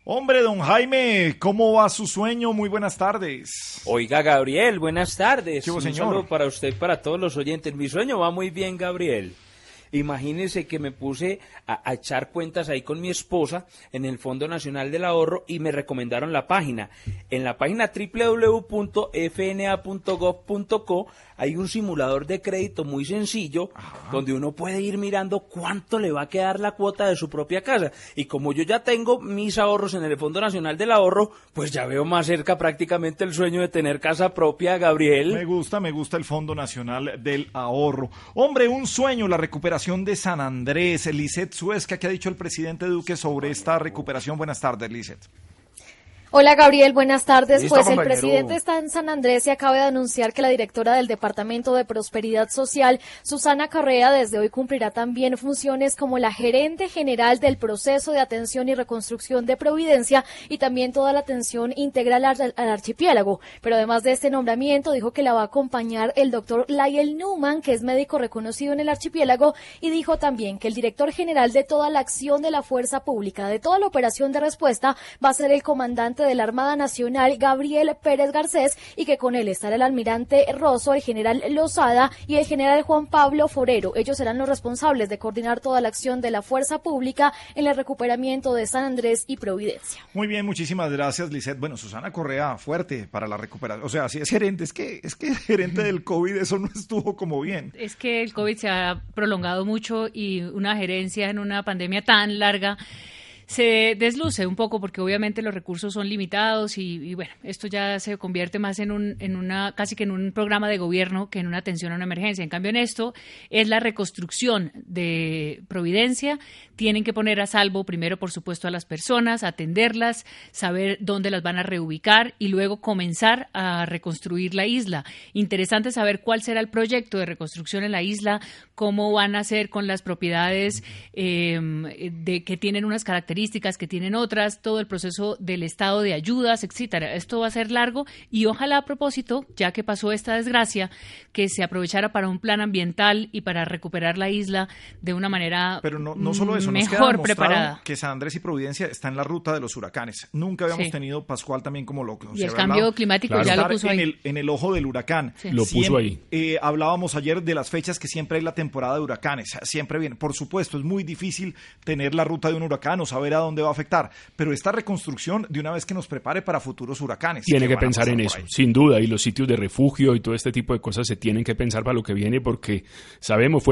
Hombre, don Jaime, ¿cómo va su sueño? Muy buenas tardes. Oiga, Gabriel, buenas tardes. ¿Qué hubo, señor? Un saludo para usted y para todos los oyentes. Mi sueño va muy bien, Gabriel. Imagínese que me puse a echar cuentas ahí con mi esposa en el Fondo Nacional del Ahorro y me recomendaron la página. En la página www.fna.gov.co hay un simulador de crédito muy sencillo donde uno puede ir mirando cuánto le va a quedar la cuota de su propia casa. Y como yo ya tengo mis ahorros en el Fondo Nacional del Ahorro, pues ya veo más cerca prácticamente el sueño de tener casa propia, Gabriel. Me gusta el Fondo Nacional del Ahorro. Hombre, un sueño, la recuperación de San Andrés. Lisette Suezca, ¿qué ha dicho el presidente Duque sobre esta recuperación? Buenas tardes, Lisette. Hola, Gabriel, buenas tardes. ¿Listo, pues compañero? El presidente está en San Andrés y acaba de anunciar que la directora del Departamento de Prosperidad Social, Susana Correa, desde hoy cumplirá también funciones como la gerente general del proceso de atención y reconstrucción de Providencia y también toda la atención integral al archipiélago. Pero además de este nombramiento, dijo que la va a acompañar el doctor Lyle Newman, que es médico reconocido en el archipiélago, y dijo también que el director general de toda la acción de la fuerza pública, de toda la operación de respuesta, va a ser el comandante de la Armada Nacional, Gabriel Pérez Garcés, y que con él estará el almirante Rosso, el general Lozada y el general Juan Pablo Forero. Ellos serán los responsables de coordinar toda la acción de la fuerza pública en el recuperamiento de San Andrés y Providencia. Muy bien, muchísimas gracias, Lisette. Bueno, Susana Correa, fuerte para la recuperación. O sea, si es gerente, es que gerente del COVID, eso no estuvo como bien. Es que el COVID se ha prolongado mucho y una gerencia en una pandemia tan larga se desluce un poco porque obviamente los recursos son limitados y bueno, esto ya se convierte más en una casi que en un programa de gobierno que en una atención a una emergencia. En cambio, en esto es la reconstrucción de Providencia. Tienen que poner a salvo primero, por supuesto, a las personas, atenderlas, saber dónde las van a reubicar y luego comenzar a reconstruir la isla. Interesante saber cuál será el proyecto de reconstrucción en la isla, cómo van a hacer con las propiedades que tienen unas características, que tienen otras, todo el proceso del estado de ayudas, etcétera. Esto va a ser largo y ojalá, a propósito, ya que pasó esta desgracia, que se aprovechara para un plan ambiental y para recuperar la isla de una manera Pero no solo eso, mejor preparada. Que San Andrés y Providencia está en la ruta de los huracanes. Nunca habíamos tenido, Pascual, también como lo y el cambio climático ya lo puso ahí. En el ojo del huracán. Sí. Lo puso ahí. Hablábamos ayer de las fechas que siempre hay la temporada de huracanes. Siempre viene. Por supuesto, es muy difícil tener la ruta de un huracán o saber a dónde va a afectar. Pero esta reconstrucción, de una vez que nos prepare para futuros huracanes. Tiene que pensar en eso, sin duda. Y los sitios de refugio y todo este tipo de cosas se tienen que pensar para lo que viene, porque sabemos,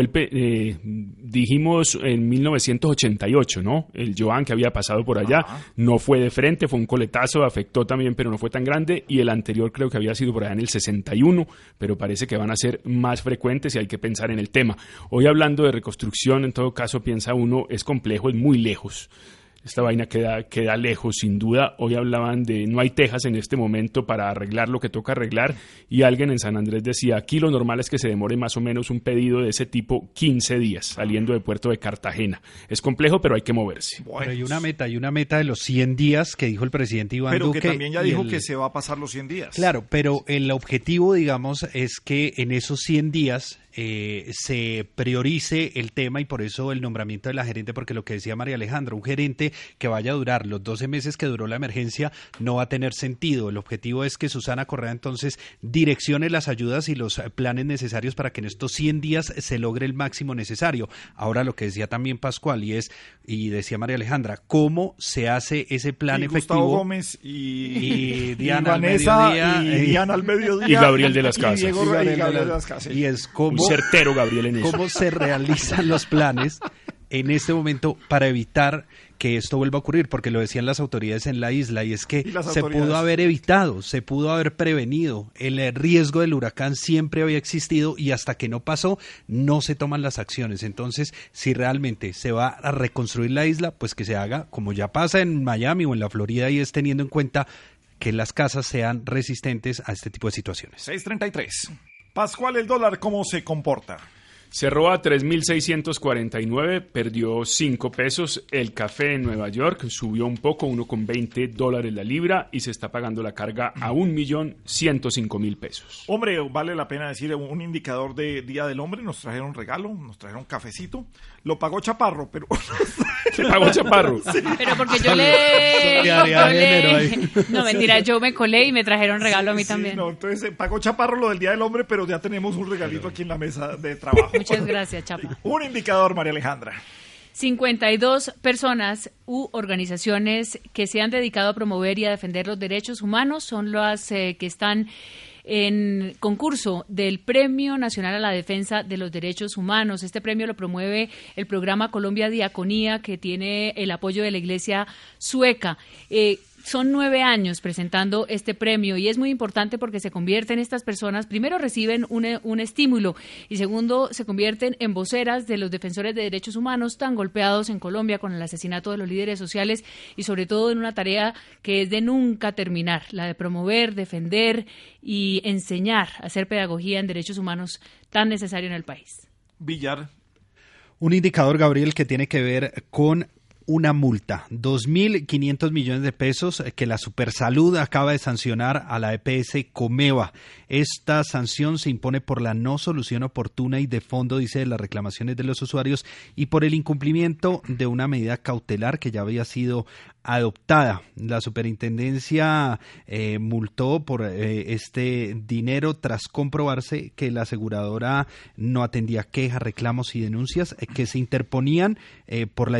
dijimos en 1988, ¿no? El Joan que había pasado por allá, no fue de frente, fue un coletazo, afectó también, pero no fue tan grande, y el anterior creo que había sido por allá en el 61, pero parece que van a ser más frecuentes y hay que pensar en el tema. Hoy, hablando de reconstrucción, en todo caso, piensa uno, es complejo, es muy lejos. Esta vaina queda lejos, sin duda. Hoy hablaban de no hay tejas en este momento para arreglar lo que toca arreglar, y alguien en San Andrés decía, aquí lo normal es que se demore más o menos un pedido de ese tipo 15 días saliendo de Puerto de Cartagena. Es complejo, pero hay que moverse. Bueno, pero hay una meta de los 100 días que dijo el presidente Iván Duque. Pero que también ya dijo que se va a pasar los 100 días. Claro, pero el objetivo, digamos, es que en esos 100 días se priorice el tema, y por eso el nombramiento de la gerente, porque lo que decía María Alejandra, un gerente que vaya a durar los 12 meses que duró la emergencia no va a tener sentido. El objetivo es que Susana Correa entonces direccione las ayudas y los planes necesarios para que en estos 100 días se logre el máximo necesario. Ahora, lo que decía también Pascual y decía María Alejandra, ¿cómo se hace ese plan efectivo? Gustavo Gómez y Diana Vanessa, al mediodía, y Diana al mediodía, y Gabriel de las Casas. Y es como certero, Gabriel, en eso. ¿Cómo se realizan los planes en este momento para evitar que esto vuelva a ocurrir? Porque lo decían las autoridades en la isla, y es que se pudo haber evitado, se pudo haber prevenido. El riesgo del huracán siempre había existido y hasta que no pasó, no se toman las acciones. Entonces, si realmente se va a reconstruir la isla, pues que se haga como ya pasa en Miami o en la Florida, y es teniendo en cuenta que las casas sean resistentes a este tipo de situaciones. 6:33. Pascual, el dólar, ¿cómo se comporta? Cerró a 3.649, perdió 5 pesos. El café en Nueva York subió un poco, $1.20 la libra, y se está pagando la carga a 1.105.000 pesos. Hombre, vale la pena decir, un indicador de Día del Hombre, nos trajeron regalo, nos trajeron cafecito. Lo pagó Chaparro, pero... ¿Se pagó Chaparro? Sí. Pero porque yo No, mentira, yo me colé y me trajeron regalo a mí también. No, entonces pagó Chaparro lo del Día del Hombre, pero ya tenemos un regalito aquí en la mesa de trabajo. Muchas gracias, Chapa. Un indicador, María Alejandra. 52 personas u organizaciones que se han dedicado a promover y a defender los derechos humanos son las que están en concurso del Premio Nacional a la Defensa de los Derechos Humanos. Este premio lo promueve el programa Colombia Diaconía, que tiene el apoyo de la Iglesia sueca. Son 9 años presentando este premio y es muy importante porque se convierten estas personas, primero reciben un estímulo y segundo se convierten en voceras de los defensores de derechos humanos tan golpeados en Colombia con el asesinato de los líderes sociales y sobre todo en una tarea que es de nunca terminar, la de promover, defender y enseñar, hacer pedagogía en derechos humanos tan necesario en el país. Villar. Un indicador, Gabriel, que tiene que ver con una multa, 2.500 millones de pesos que la Supersalud acaba de sancionar a la EPS Comeva. Esta sanción se impone por la no solución oportuna y de fondo, dice, de las reclamaciones de los usuarios y por el incumplimiento de una medida cautelar que ya había sido adoptada. La superintendencia multó por este dinero tras comprobarse que la aseguradora no atendía quejas, reclamos y denuncias que se interponían por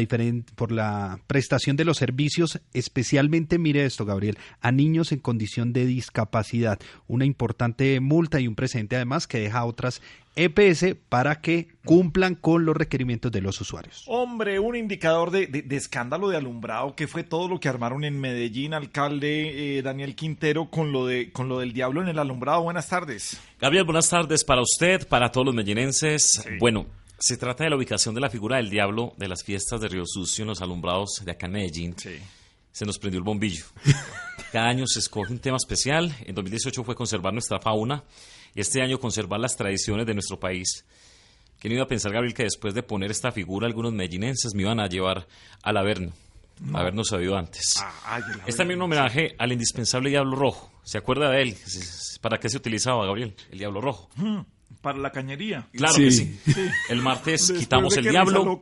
la prestación de los servicios, especialmente, mire esto, Gabriel, a niños en condición de discapacidad. Una importante multa y un precedente además que deja a otras EPS para que cumplan con los requerimientos de los usuarios. Hombre, un indicador de escándalo de alumbrado, que fue todo lo que armaron en Medellín, alcalde Daniel Quintero, con lo del diablo en el alumbrado. Buenas tardes. Gabriel, buenas tardes para usted, para todos los medellinenses. Sí. Bueno, se trata de la ubicación de la figura del diablo de las fiestas de Río Sucio en los alumbrados de acá en Medellín. Sí. Se nos prendió el bombillo. Cada año se escoge un tema especial. En 2018 fue conservar nuestra fauna y este año conservar las tradiciones de nuestro país. ¿Quién iba a pensar, Gabriel, que después de poner esta figura algunos medellinenses me iban a llevar al Averno? No. Habernos sabido antes. Es también un homenaje al indispensable Diablo Rojo. ¿Se acuerda de él? ¿Para qué se utilizaba, Gabriel, el Diablo Rojo? Para la cañería. Claro que sí. El martes después quitamos el diablo.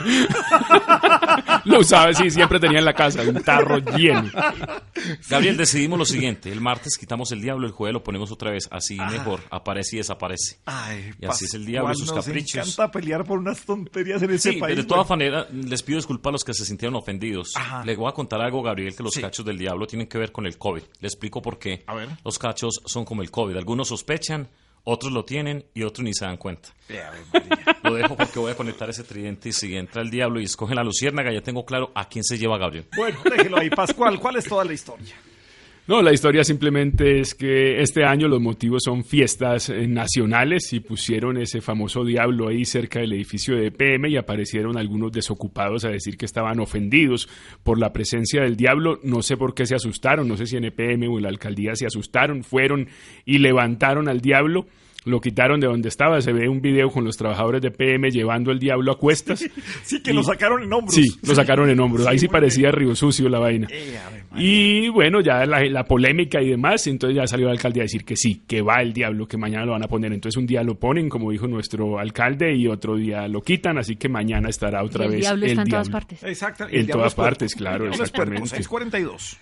Lo usaba, sí, siempre tenía en la casa un tarro lleno. Gabriel, decidimos lo siguiente: el martes quitamos el diablo, el jueves lo ponemos otra vez, así mejor, aparece y desaparece. Y así es el diablo y sus caprichos. Nos encanta pelear por unas tonterías en ese país. Pero de todas maneras, les pido disculpas a los que se sintieron ofendidos. Les voy a contar algo, Gabriel, que los cachos del diablo tienen que ver con el COVID. Le explico por qué. A ver. Los cachos son como el COVID. Algunos sospechan, otros lo tienen y otros ni se dan cuenta. Lo dejo porque voy a conectar ese tridente y si entra el diablo y escoge la luciérnaga, ya tengo claro a quién se lleva Gabriel. Bueno, déjelo ahí. Pascual, ¿cuál es toda la historia? No, la historia simplemente es que este año los motivos son fiestas nacionales y pusieron ese famoso diablo ahí cerca del edificio de EPM y aparecieron algunos desocupados a decir que estaban ofendidos por la presencia del diablo. No sé por qué se asustaron, no sé si en EPM o en la alcaldía se asustaron, fueron y levantaron al diablo. Lo quitaron de donde estaba, se ve un video con los trabajadores de PM llevando el diablo a cuestas. Sí, que lo sacaron en hombros. Sí, lo sacaron en hombros, ahí sí parecía Río Sucio la vaina. Y bueno, ya la polémica y demás, entonces ya salió la alcaldía a decir que sí, que va el diablo, que mañana lo van a poner. Entonces un día lo ponen, como dijo nuestro alcalde, y otro día lo quitan, así que mañana estará otra vez el diablo. Está en todas partes. Exacto. En todas partes, claro, exactamente. 6:42.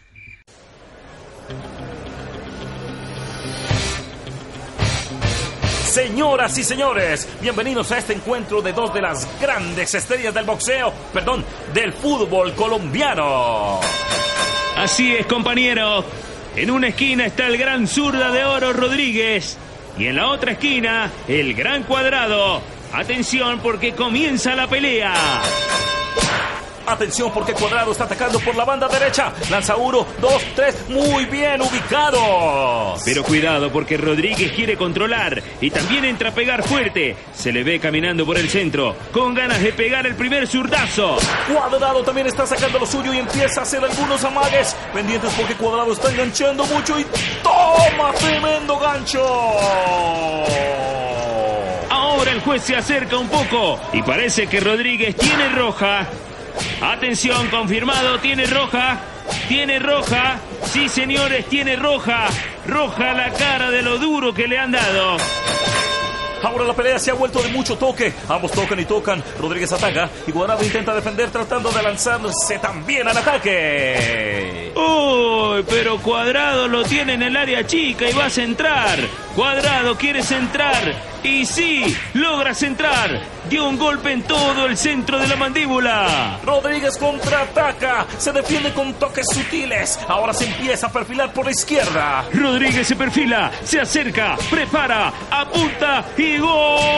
Señoras y señores, bienvenidos a este encuentro de dos de las grandes estrellas del boxeo, del fútbol colombiano. Así es, compañero. En una esquina está el gran zurda de oro Rodríguez y en la otra esquina el gran Cuadrado. Atención porque comienza la pelea. Atención porque Cuadrado está atacando por la banda derecha. Lanza 1, 2, 3, muy bien ubicados. Pero cuidado porque Rodríguez quiere controlar y también entra a pegar fuerte. Se le ve caminando por el centro, con ganas de pegar el primer zurdazo. Cuadrado también está sacando lo suyo y empieza a hacer algunos amagues. Pendientes porque Cuadrado está enganchando mucho y ¡toma! ¡Tremendo gancho! Ahora el juez se acerca un poco y parece que Rodríguez tiene roja. Atención, confirmado, tiene roja. Tiene roja. Sí, señores, tiene roja. Roja la cara de lo duro que le han dado. Ahora la pelea se ha vuelto de mucho toque. Ambos tocan y tocan. Rodríguez ataca y Cuadrado intenta defender tratando de lanzarse también al ataque. ¡Uy! Pero Cuadrado lo tiene en el área chica y va a centrar. Cuadrado quiere centrar. Y sí, logra centrar. Dio un golpe en todo el centro de la mandíbula. Rodríguez contraataca. Se defiende con toques sutiles. Ahora se empieza a perfilar por la izquierda. Rodríguez se perfila, se acerca, prepara, apunta y ¡gol!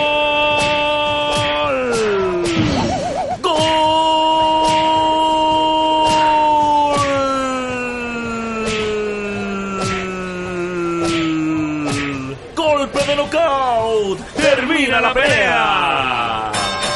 ¡Golpe de nocaut! ¡Termina la pelea!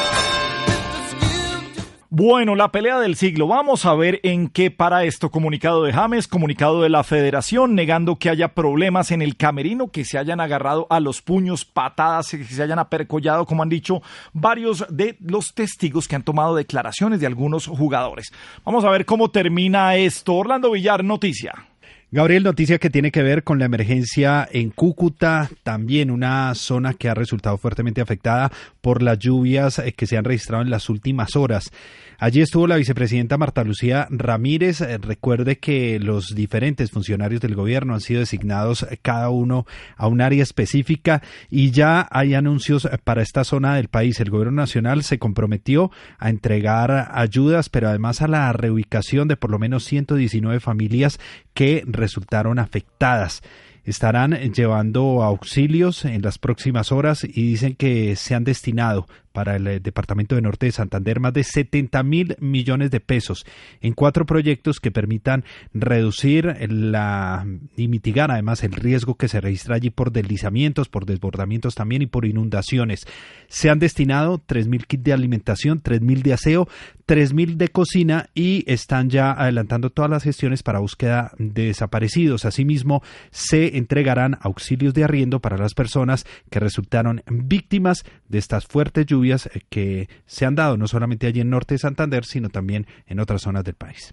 Bueno, la pelea del siglo. Vamos a ver en qué para esto. Comunicado de James, comunicado de la Federación, negando que haya problemas en el camerino, que se hayan agarrado a los puños, patadas, que se hayan apercollado, como han dicho varios de los testigos que han tomado declaraciones de algunos jugadores. Vamos a ver cómo termina esto. Orlando Villar, noticia. Gabriel, noticia que tiene que ver con la emergencia en Cúcuta, también una zona que ha resultado fuertemente afectada por las lluvias que se han registrado en las últimas horas. Allí estuvo la vicepresidenta Marta Lucía Ramírez. Recuerde que los diferentes funcionarios del gobierno han sido designados cada uno a un área específica y ya hay anuncios para esta zona del país. El gobierno nacional se comprometió a entregar ayudas, pero además a la reubicación de por lo menos 119 familias que resultaron afectadas. Estarán llevando auxilios en las próximas horas y dicen que se han destinado para el departamento de Norte de Santander más de 70.000 millones de pesos en 4 proyectos que permitan reducir y mitigar además el riesgo que se registra allí por deslizamientos, por desbordamientos también y por inundaciones. Se han destinado 3.000 kits de alimentación, 3.000 de aseo, 3.000 de cocina y están ya adelantando todas las gestiones para búsqueda de desaparecidos. Asimismo, se entregarán auxilios de arriendo para las personas que resultaron víctimas de estas fuertes lluvias que se han dado no solamente allí en Norte de Santander, sino también en otras zonas del país.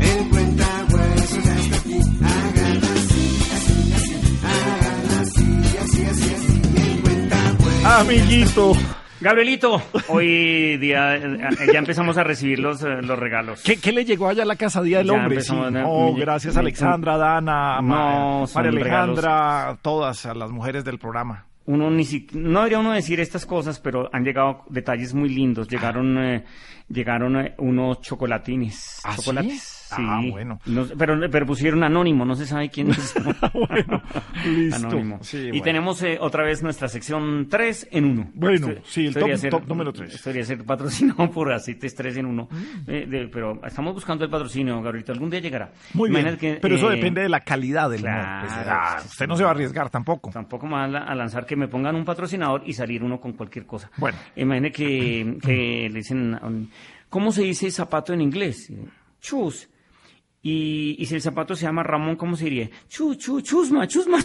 Amiguito. Gabrielito, hoy día ya empezamos a recibir los regalos. ¿Qué le llegó allá a la casa Día del Hombre? Sí. Gracias a Alexandra, Dana, María Alejandra, regalos. Todas a las mujeres del programa. No debería uno decir estas cosas, pero han llegado detalles muy lindos. Llegaron unos chocolatines. ¿Ah, chocolates. ¿Sí? Sí, bueno. Pero pusieron anónimo, no se sabe quién es. Bueno, listo. Anónimo. Sí, y bueno. Tenemos otra vez nuestra sección 3 en 1. Bueno, sí, el top número 3. Podría ser patrocinado por Aceites 3 en 1. Pero estamos buscando el patrocinio, Gabrielito. Algún día llegará. Muy bien, pero eso depende de la calidad del humor. Pues, usted no se va a arriesgar tampoco. Tampoco me va a lanzar que me pongan un patrocinador y salir uno con cualquier cosa. Bueno. Imagine que le dicen, ¿cómo se dice zapato en inglés? Shoes. Y si el zapato se llama Ramón, ¿cómo se diría? Chusma.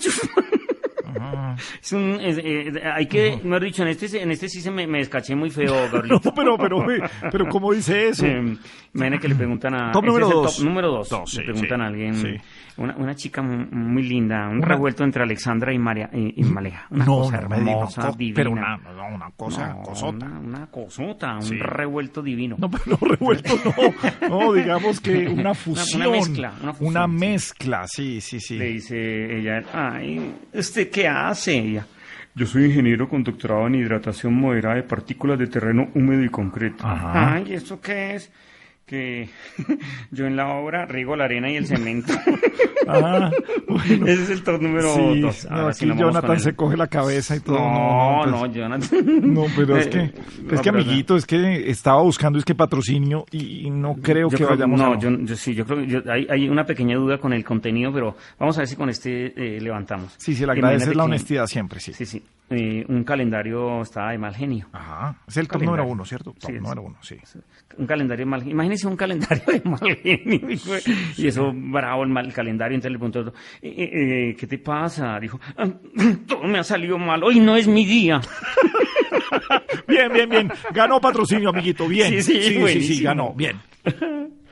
Hay que, me he dicho, en este sí me descaché muy feo, Gabrielito. No, pero ¿cómo dice eso? Imagínate que le preguntan a... Top número 2. Top número 2. Le preguntan a alguien, una chica muy linda, un revuelto entre Alexandra y Maleja. Una cosa hermosa, divina. Pero una cosa, cosota. Una cosota, un revuelto divino. No, pero revuelto no, digamos que una fusión. Una mezcla, sí. Le dice ella, ay, ¿usted qué hace? Ella, yo soy ingeniero con doctorado en hidratación moderada de partículas de terreno húmedo y concreto. Ajá. Ay, ¿eso qué es? Que yo en la obra riego la arena y el cemento. Bueno. Ese es el top número 2. No, aquí Jonathan se coge la cabeza y todo. No, Jonathan. No, pero es que amiguito, es que estaba buscando patrocinio y no creo que vayamos a... Yo creo que hay una pequeña duda con el contenido, pero vamos a ver si con levantamos. Sí, le agradece la honestidad siempre, sí. Sí. Un calendario está de mal genio. Ajá, es el top número 1, ¿cierto? Top número 1, sí. Un calendario de mal genio. Imagínese un calendario de mal genio. Y eso, bravo, el calendario. Entonces le preguntó, ¿qué te pasa? Dijo, todo me ha salido mal. Hoy no es mi día. Bien. Ganó patrocinio, amiguito. Bien. Sí, ganó. Bien.